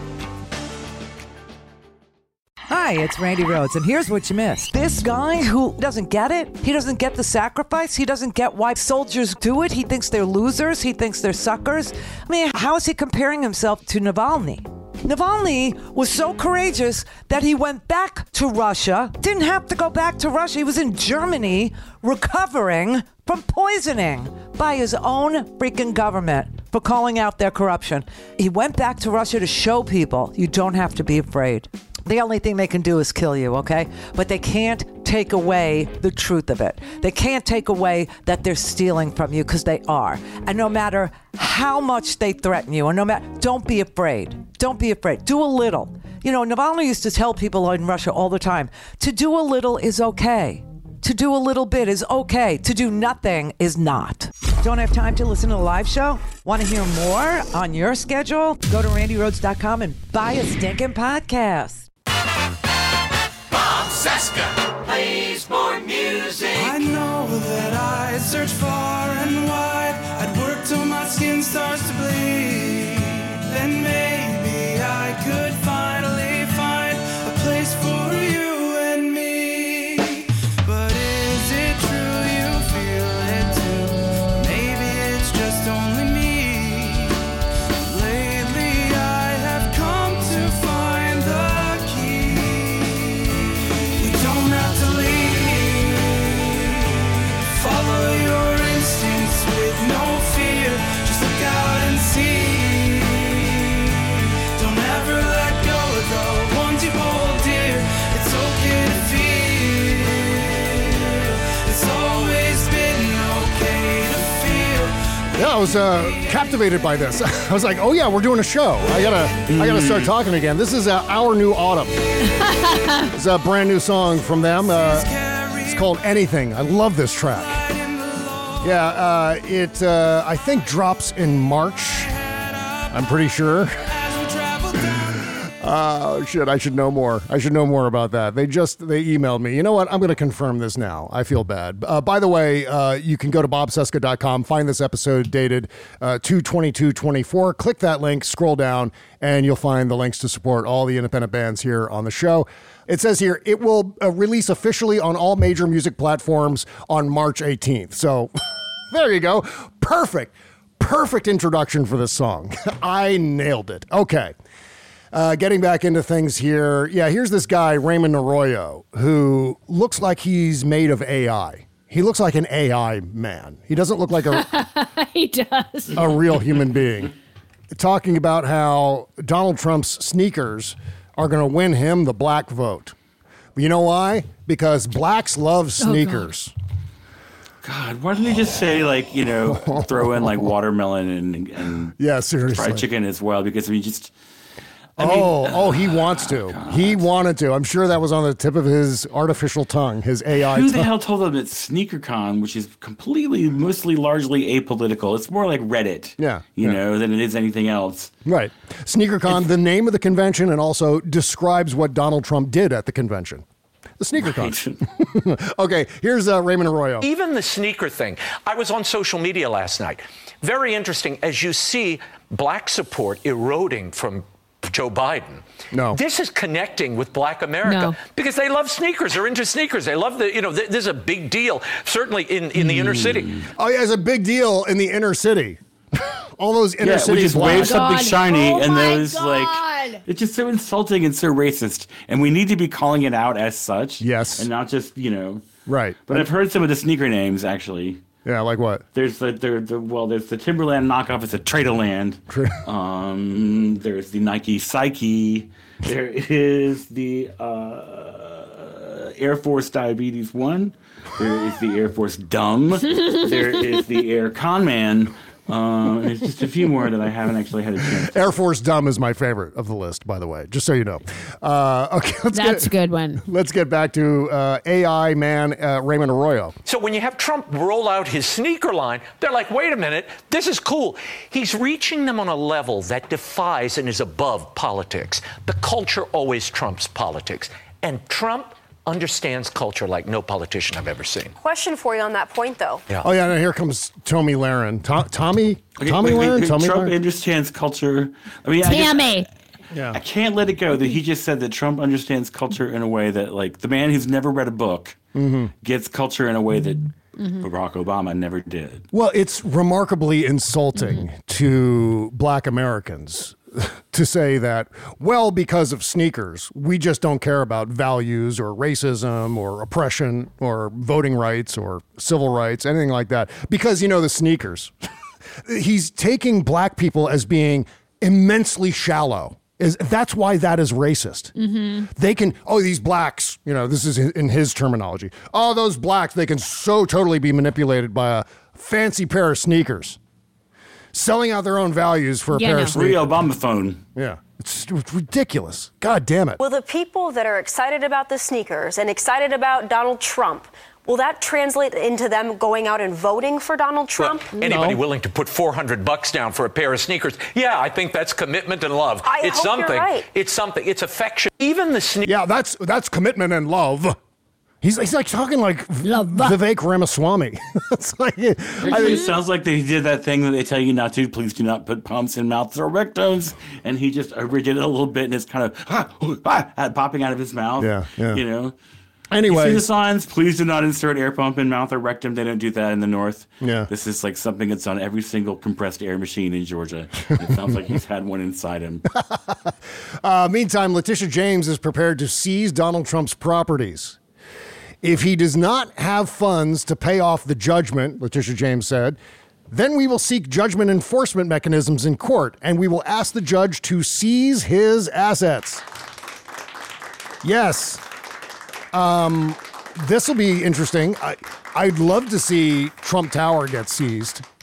Hi, it's Randy Rhodes, and here's what you missed. This guy who doesn't get it, he doesn't get the sacrifice, he doesn't get why soldiers do it, he thinks they're losers, he thinks they're suckers. I mean, how is he comparing himself to Navalny? Navalny was so courageous that he went back to Russia, didn't have to go back to Russia, he was in Germany recovering from poisoning by his own freaking government for calling out their corruption. He went back to Russia to show people you don't have to be afraid. The only thing they can do is kill you, okay? But they can't take away the truth of it. They can't take away that they're stealing from you, because they are. And no matter how much they threaten you, and no matter, don't be afraid. Don't be afraid. Do a little. You know, Navalny used to tell people in Russia all the time, to do a little is okay. To do a little bit is okay. To do nothing is not. Don't have time to listen to the live show? Want to hear more on your schedule? Go to randy rhodes dot com and buy a stinking podcast. Bob Cesca plays more music. I know that I'd search far and wide. I'd work till my skin starts to bleed. Then maybe I could finally find a place for you and me. But is it true you feel it too? Maybe Yeah, I was uh, captivated by this. I was like, oh yeah, we're doing a show. I gotta, I gotta start talking again. This is uh, Our New Autumn. It's a brand new song from them. Uh, it's called Anything. I love this track. Yeah, uh, it, uh, I think drops in March. I'm pretty sure. Oh, shit, I should know more. I should know more about that. They just, they emailed me. You know what? I'm going to confirm this now. I feel bad. Uh, by the way, uh, you can go to bob cesca dot com, find this episode dated uh, two twenty-two twenty-four. Click that link, scroll down, and you'll find the links to support all the independent bands here on the show. It says here, it will uh, release officially on all major music platforms on March eighteenth. So there you go. Perfect. Perfect introduction for this song. I nailed it. Okay. Uh, getting back into things here. Yeah, here's this guy, Raymond Arroyo, who looks like he's made of A I. He looks like an A I man. He doesn't look like a, he does. a real human being. Talking about how Donald Trump's sneakers are going to win him the black vote. You know why? Because blacks love sneakers. Oh, God. God, why don't they just say, like, you know, throw in, like, watermelon and, and yeah, seriously. fried chicken as well? Because, I mean, just... I mean, oh, oh, he wants to. Oh, he wanted to. I'm sure that was on the tip of his artificial tongue, his A I Who tongue. the hell told them it's SneakerCon, which is completely, mostly, largely apolitical? It's more like Reddit, yeah, you yeah. know, than it is anything else. Right. SneakerCon, the name of the convention, and also describes what Donald Trump did at the convention. The SneakerCon. Right. Okay, here's uh, Raymond Arroyo. Even the sneaker thing. I was on social media last night. Very interesting. As you see black support eroding from Joe Biden. No. This is connecting with black America No. because they love sneakers. They're into sneakers. They love the, you know, th- this is a big deal, certainly in, in the inner city. Oh, yeah, it's a big deal in the inner city. All those inner Yeah, city we just blacks. wave something God. shiny Oh and my those, God. like, it's just so insulting and so racist. And we need to be calling it out as such. Yes. And not just, you know. Right. But I've heard some of the sneaker names, actually. Yeah, like what? There's the, there, the well, there's the Timberland knockoff. It's a Traderland. um, there's the Nike Psyche. There is the uh, Air Force Diabetes One. There is the Air Force Dumb. There is the Air Conman. Um, there's just a few more that I haven't actually had a chance. Air Force Dumb is my favorite of the list, by the way, just so you know. Uh, okay, let's That's get, a good one. Let's get back to uh, A I man uh, Raymond Arroyo. So when you have Trump roll out his sneaker line, they're like, wait a minute, this is cool. He's reaching them on a level that defies and is above politics. The culture always trumps politics. And Trump understands culture like no politician I've ever seen. Question for you on that point, though. Yeah. Oh, yeah, now here comes Tommy Lahren. To- Tommy? Okay, Tommy wait, wait, Lahren? wait, Tommy Trump Lahren? understands culture. I mean, I just- Tammy. Yeah. I can't let it go that he just said that Trump understands culture in a way that, like, the man who's never read a book Mm-hmm. gets culture in a way that Barack Obama never did. Well, it's remarkably insulting to black Americans to say that, well, because of sneakers, we just don't care about values or racism or oppression or voting rights or civil rights, anything like that, because, you know, the sneakers. He's taking black people as being immensely shallow. Is that's why that is racist. Mm-hmm. They can, oh, these blacks, you know, this is in his terminology. Oh, those blacks, they can so totally be manipulated by a fancy pair of sneakers. Selling out their own values for a Yeah, pair no. of Free sneakers. Obama phone. Yeah, it's, it's ridiculous. God damn it. Will the people that are excited about the sneakers and excited about Donald Trump, will that translate into them going out and voting for Donald Trump? Well, anybody willing to put four hundred bucks down for a pair of sneakers? Yeah, I think that's commitment and love. I it's hope you're something. right. It's something. It's affection. Even the sneakers. Yeah, that's that's commitment and love. He's, he's like talking like Vivek Ramaswamy. It's like, I Actually, it sounds like they did that thing that they tell you not to. Please do not put pumps in mouths or rectums. And he just originated a little bit, and it's kind of ah, ah, popping out of his mouth. Yeah, yeah. You know. Anyway, you see the signs. Please do not insert air pump in mouth or rectum. They don't do that in the North. Yeah. This is like something that's on every single compressed air machine in Georgia. It sounds like he's had one inside him. Uh, meantime, Letitia James is prepared to seize Donald Trump's properties. If he does not have funds to pay off the judgment, Letitia James said, then we will seek judgment enforcement mechanisms in court, and we will ask the judge to seize his assets. Yes. Um, this will be interesting. I, I'd love to see Trump Tower get seized,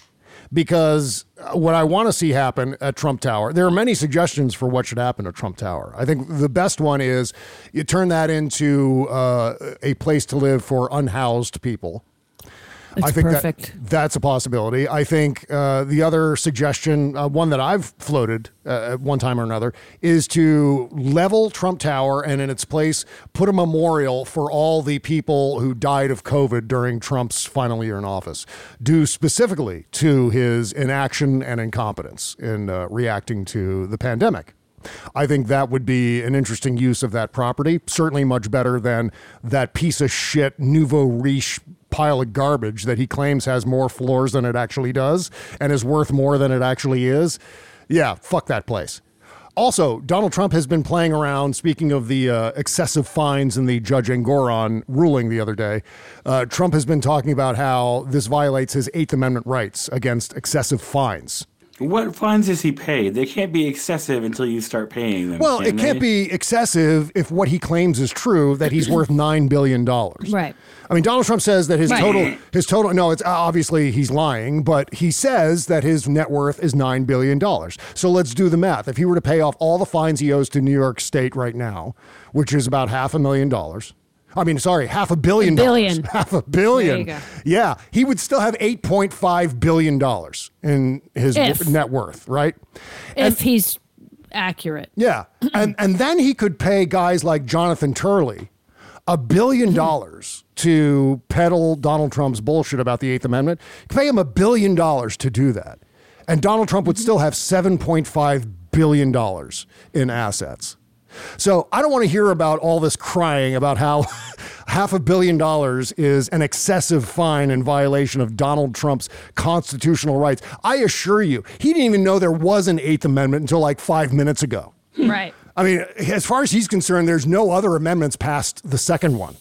because what I want to see happen at Trump Tower, there are many suggestions for what should happen at Trump Tower. I think the best one is you turn that into uh, a place to live for unhoused people. It's I think perfect. That, that's a possibility. I think uh, the other suggestion, uh, one that I've floated uh, at one time or another, is to level Trump Tower and in its place put a memorial for all the people who died of COVID during Trump's final year in office, due specifically to his inaction and incompetence in uh, reacting to the pandemic. I think that would be an interesting use of that property. Certainly much better than that piece of shit nouveau riche pile of garbage that he claims has more floors than it actually does and is worth more than it actually is. Yeah, fuck that place. Also, Donald Trump has been playing around, speaking of the uh, excessive fines in the Judge Engoron ruling the other day. Uh, Trump has been talking about how this violates his Eighth Amendment rights against excessive fines. What fines does he pay? They can't be excessive until you start paying them. Well, can it can't they? be excessive if what he claims is true, that he's worth nine billion dollars. Right. I mean, Donald Trump says that his Right. total, his total, no, it's obviously he's lying, but he says that his net worth is nine billion dollars. So let's do the math. If he were to pay off all the fines he owes to New York State right now, which is about half a million dollars, I mean, sorry, half a billion A billion. dollars. Half a billion. There you go. Yeah, he would still have eight point five billion dollars in his If. net worth, right? If he's accurate. Yeah. and and then he could pay guys like Jonathan Turley a billion dollars to peddle Donald Trump's bullshit about the Eighth Amendment. You could pay him a billion dollars to do that. And Donald Trump would still have seven point five billion dollars in assets. So I don't want to hear about all this crying about how half a billion dollars is an excessive fine in violation of Donald Trump's constitutional rights. I assure you, he didn't even know there was an Eighth Amendment until like five minutes ago. Right. I mean, as far as he's concerned, there's no other amendments past the second one.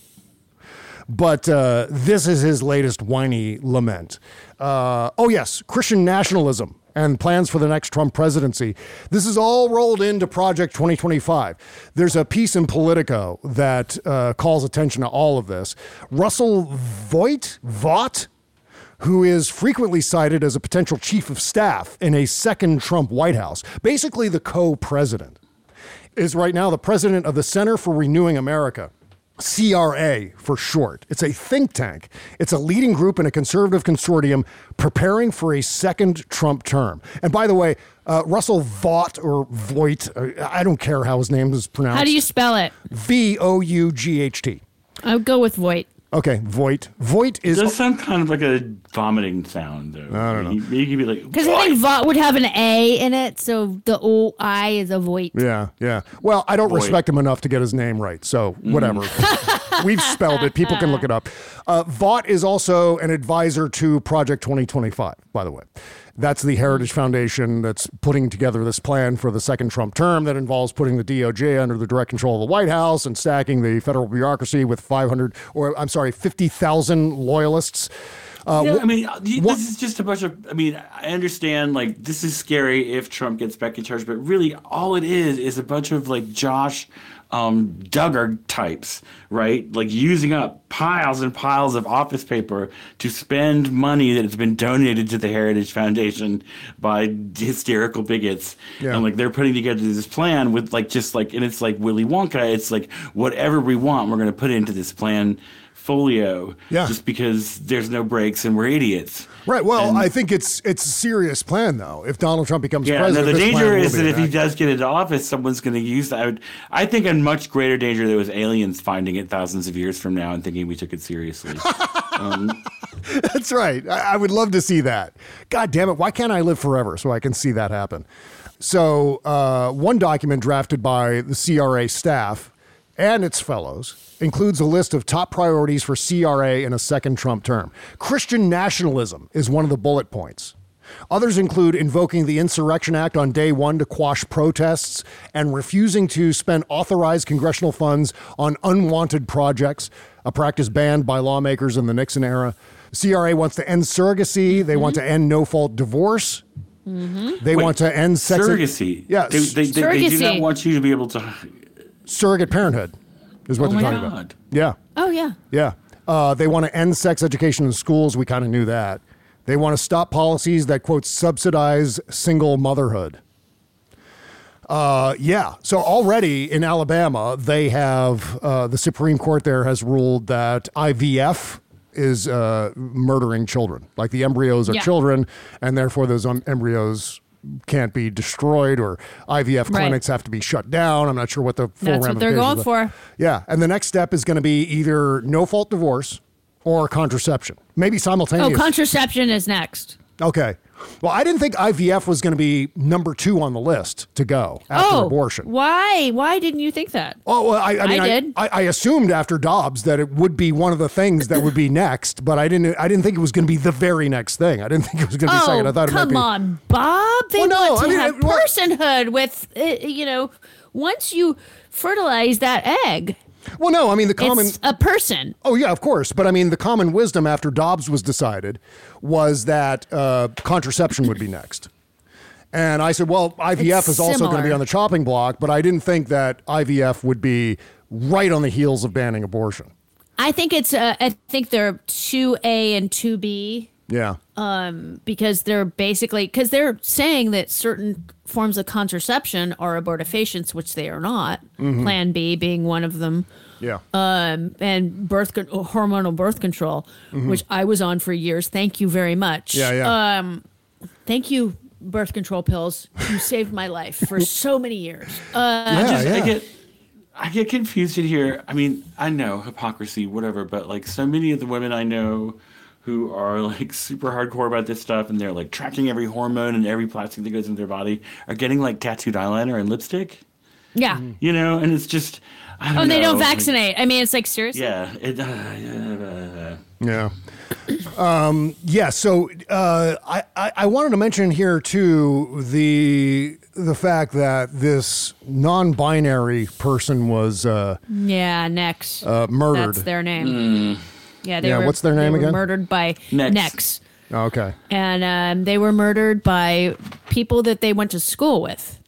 But uh, this is his latest whiny lament. Uh, oh, yes, Christian nationalism and plans for the next Trump presidency. This is all rolled into Project twenty twenty-five. There's a piece in Politico that uh, calls attention to all of this. Russell Voigt, Vought, who is frequently cited as a potential chief of staff in a second Trump White House, basically the co-president, is right now the president of the Center for Renewing America. C R A for short. It's a think tank. It's a leading group in a conservative consortium preparing for a second Trump term. And by the way, uh, Russell Vought or Voigt, uh, I don't care how his name is pronounced. How do you spell it? V O U G H T. I'll go with Voigt. Okay, Voigt. Voigt is... It does sound kind of like a vomiting sound, though. I don't know. He, he could be like... Because I think Vought would have an A in it, so the O I is a Voigt. Yeah, yeah. Well, I don't Voigt. respect him enough to get his name right, so whatever. We've spelled it. People can look it up. Uh, Vought is also an advisor to Project twenty twenty-five, by the way. That's the Heritage Foundation that's putting together this plan for the second Trump term that involves putting the D O J under the direct control of the White House and stacking the federal bureaucracy with five hundred, or I'm sorry, fifty thousand loyalists. Uh, yeah, wh- I mean, this what- is just a bunch of. I mean, I understand like this is scary if Trump gets back in charge, but really, all it is is a bunch of like Josh um, Duggar types, right? Like using up piles and piles of office paper to spend money that has been donated to the Heritage Foundation by hysterical bigots, Yeah. and like they're putting together this plan with like just like, and it's like Willy Wonka. It's like whatever we want, we're going to put into this plan. Folio, Yeah. just because there's no breaks and we're idiots. Right. Well, And- I think it's it's a serious plan, though. If Donald Trump becomes Yeah, no, president, the this danger plan will is be that if he enacted. does get into office, someone's going to use that. I, would, I think a much greater danger there was aliens finding it thousands of years from now and thinking we took it seriously. um, That's right. I, I would love to see that. God damn it. Why can't I live forever so I can see that happen? So uh, one document drafted by the C R A staff and its fellows includes a list of top priorities for C R A in a second Trump term. Christian nationalism is one of the bullet points. Others include invoking the Insurrection Act on day one to quash protests and refusing to spend authorized congressional funds on unwanted projects, a practice banned by lawmakers in the Nixon era. C R A wants to end surrogacy. They want to end no-fault divorce. Mm-hmm. They Wait, want to end sex... surrogacy. Yeah, They, they, they, they do not want you to be able to. surrogate parenthood is what Oh they're my talking God. about. Yeah. Oh, yeah. Yeah. Uh, they want to end sex education in schools. We kind of knew that. They want to stop policies that, quote, subsidize single motherhood. Uh, yeah. So already in Alabama, they have, uh, the Supreme Court there has ruled that I V F is uh, murdering children. Like the embryos are Yeah. children, and therefore those um, embryos can't be destroyed, or I V F Right. clinics have to be shut down. I'm not sure what the full That's what they're ramifications going are. for. Yeah. And the next step is going to be either no-fault divorce or contraception. Maybe Oh, simultaneous. contraception is next. Okay. Well, I didn't think I V F was going to be number two on the list to go after oh, abortion. why? Why didn't you think that? Oh, well, I, I mean, I I, did. I, I assumed after Dobbs that it would be one of the things that would be next, but I didn't. I didn't think it was going to be the very next thing. I didn't think it was going to be Oh, second. I thought it come might be. on, Bob. They Well, no, want to I mean, have it- well- personhood with, uh, you know, once you fertilize that egg. Well, no, I mean the common It's a person. Oh yeah, of course. But I mean the common wisdom after Dobbs was decided was that uh, contraception would be next. And I said, well, I V F It's is also going to be similar. on the chopping block, but I didn't think that I V F would be right on the heels of banning abortion. I think it's. Uh, I think they're two A and two B. Yeah. Um, because they're basically because they're saying that certain forms of contraception are abortifacients, which they are not. Mhm. Plan B being one of them. Yeah. Um, and birth con- hormonal birth control, Mhm. which I was on for years. Thank you very much. Yeah, yeah. Um, thank you, birth control pills. You saved my life for so many years. Uh, I just I get I get confused in here. I mean, I know hypocrisy, whatever, but like so many of the women I know who are like super hardcore about this stuff and they're like tracking every hormone and every plastic that goes into their body are getting like tattooed eyeliner and lipstick. yeah. You know, and it's just I don't Oh, and they know, don't like- vaccinate. I mean, it's like seriously. yeah, it, uh, uh, Yeah. Um, yeah. So uh, I, I, I wanted to mention here too the the fact that this non-binary person was uh, Yeah, Nex. uh, murdered. That's their name. Yeah, they Yeah, were. what's their name they were again? Murdered by Nex. Nex. Oh, okay. And um, they were murdered by people that they went to school with.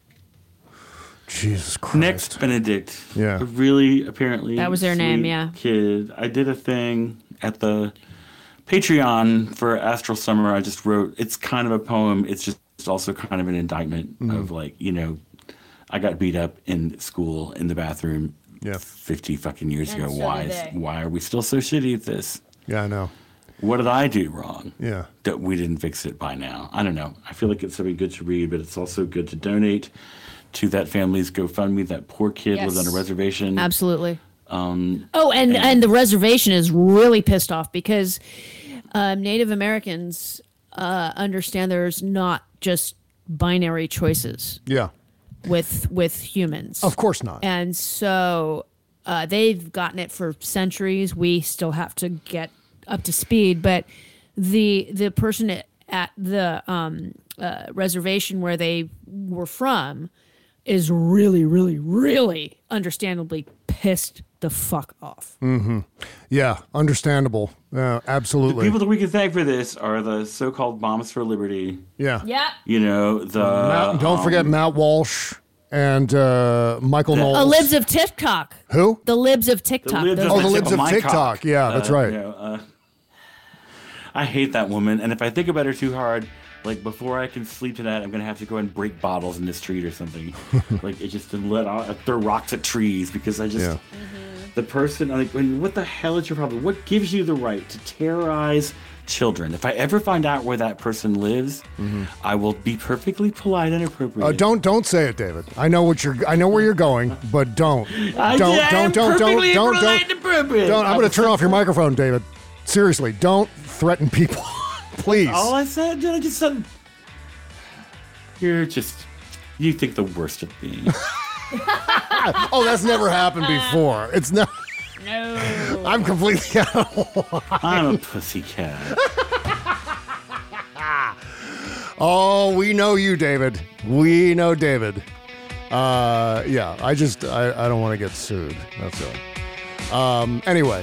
Jesus Christ. Next Benedict. Yeah. A really apparently That was their name, sweet yeah. Kid. I did a thing at the Patreon for Astral Summer. I just wrote it's kind of a poem. It's just also kind of an indictment Mhm. of like, you know, I got beat up in school in the bathroom yeah. fifty fucking years And ago. so why did is, they. why are we still so shitty at this? Yeah, I know. What did I do wrong? Yeah. That we didn't fix it by now. I don't know. I feel like it's something good to read, but it's also good to donate to that family's GoFundMe. That poor kid Yes. lives on a reservation. Absolutely. Um, Oh, and, and the reservation is really pissed off because um, Native Americans uh, understand there's not just binary choices Yeah. with with humans. Of course not. And so uh, they've gotten it for centuries. We still have to get up to speed. But the the person at, at the um, uh, reservation where they were from is really, really, really understandably pissed the fuck off. Mm-hmm. Yeah, understandable. Uh, the absolutely. people that we can thank for this are the so-called Moms for Liberty. Yeah. Yeah. You know, the... Matt, don't um, forget Matt Walsh and uh, Michael The- Knowles. Uh, libs of TikTok. Who? The libs of TikTok. libs Those Oh, are- the libs of my TikTok. cock. Yeah, that's Uh, right. you know, uh, I hate that woman, and if I think about her too hard, like before I can sleep tonight, I'm gonna have to go and break bottles in the street or something. Like it just to let out, throw rocks at trees because I just Yeah. the person like when what the hell is your problem? What gives you the right to terrorize children? If I ever find out where that person lives, I will be perfectly polite and appropriate. Uh, don't don't say it, David. I know what you're. I know where you're going, but don't. I don't am don't don't don't perfectly don't polite don't. and appropriate. Don't. I'm I going to turn was- off your microphone, David. Seriously, don't threaten people, please. All I said, I just said, you're just, you think the worst of me. Oh, that's never happened before. It's not. No. I'm completely out of line. I'm a pussycat. Oh, we know you, David. We know David. Uh, yeah, I just I, I don't want to get sued. That's all. Um, anyway,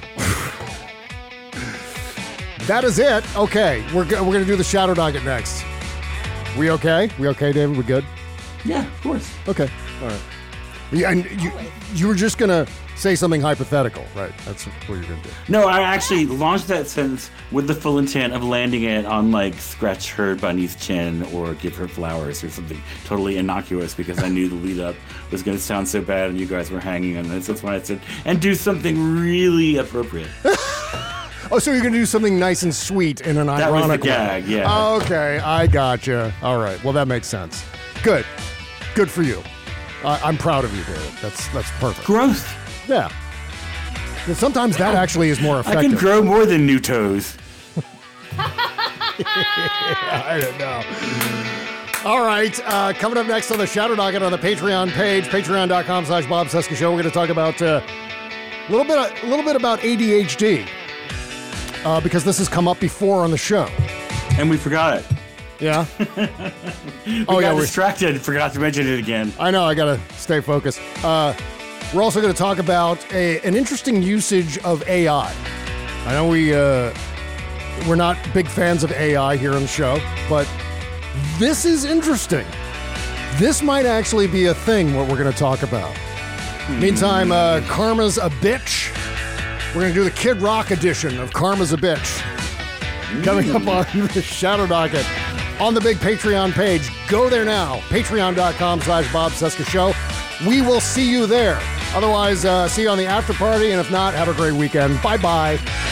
that is it. Okay, we're go- we're gonna do the shadow docket next. We okay? We okay, David? We good? Yeah, of course. Okay. All right. Yeah, and you you were just gonna say something hypothetical, right? That's what you're going to do. No, I actually launched that sentence with the full intent of landing it on, like, scratch her bunny's chin or give her flowers or something totally innocuous because I knew the lead up was going to sound so bad and you guys were hanging on this. That's why I said, and do something really appropriate. Oh, so you're going to do something nice and sweet in an That ironic was the gag, way. yeah. Okay, I gotcha. All right, well, that makes sense. Good. Good for you. Uh, I'm proud of you, David. That's that's perfect. Growth. Yeah. And sometimes that actually is more effective. I can grow more than new toes. I don't know. All right, uh, coming up next on the Shadow Docket on the Patreon page, patreon.com slash Bob Cesca Show, we're going to talk about uh, a little bit, a little bit about A D H D. Uh, because this has come up before on the show. And we forgot it. Yeah? we oh, got yeah, distracted and forgot to mention it again. I know, I got to stay focused. Uh, we're also going to talk about a, an interesting usage of A I. I know we, uh, we're not big fans of A I here on the show, but this is interesting. This might actually be a thing, what we're going to talk about. Hmm. Meantime, uh, Karma's a Bitch. We're going to do the Kid Rock edition of Karma's a Bitch. Coming up on the Shadow Docket on the big Patreon page. Go there now. Patreon.com slash Bob Cesca Show. We will see you there. Otherwise, uh, see you on the after party. And if not, have a great weekend. Bye-bye.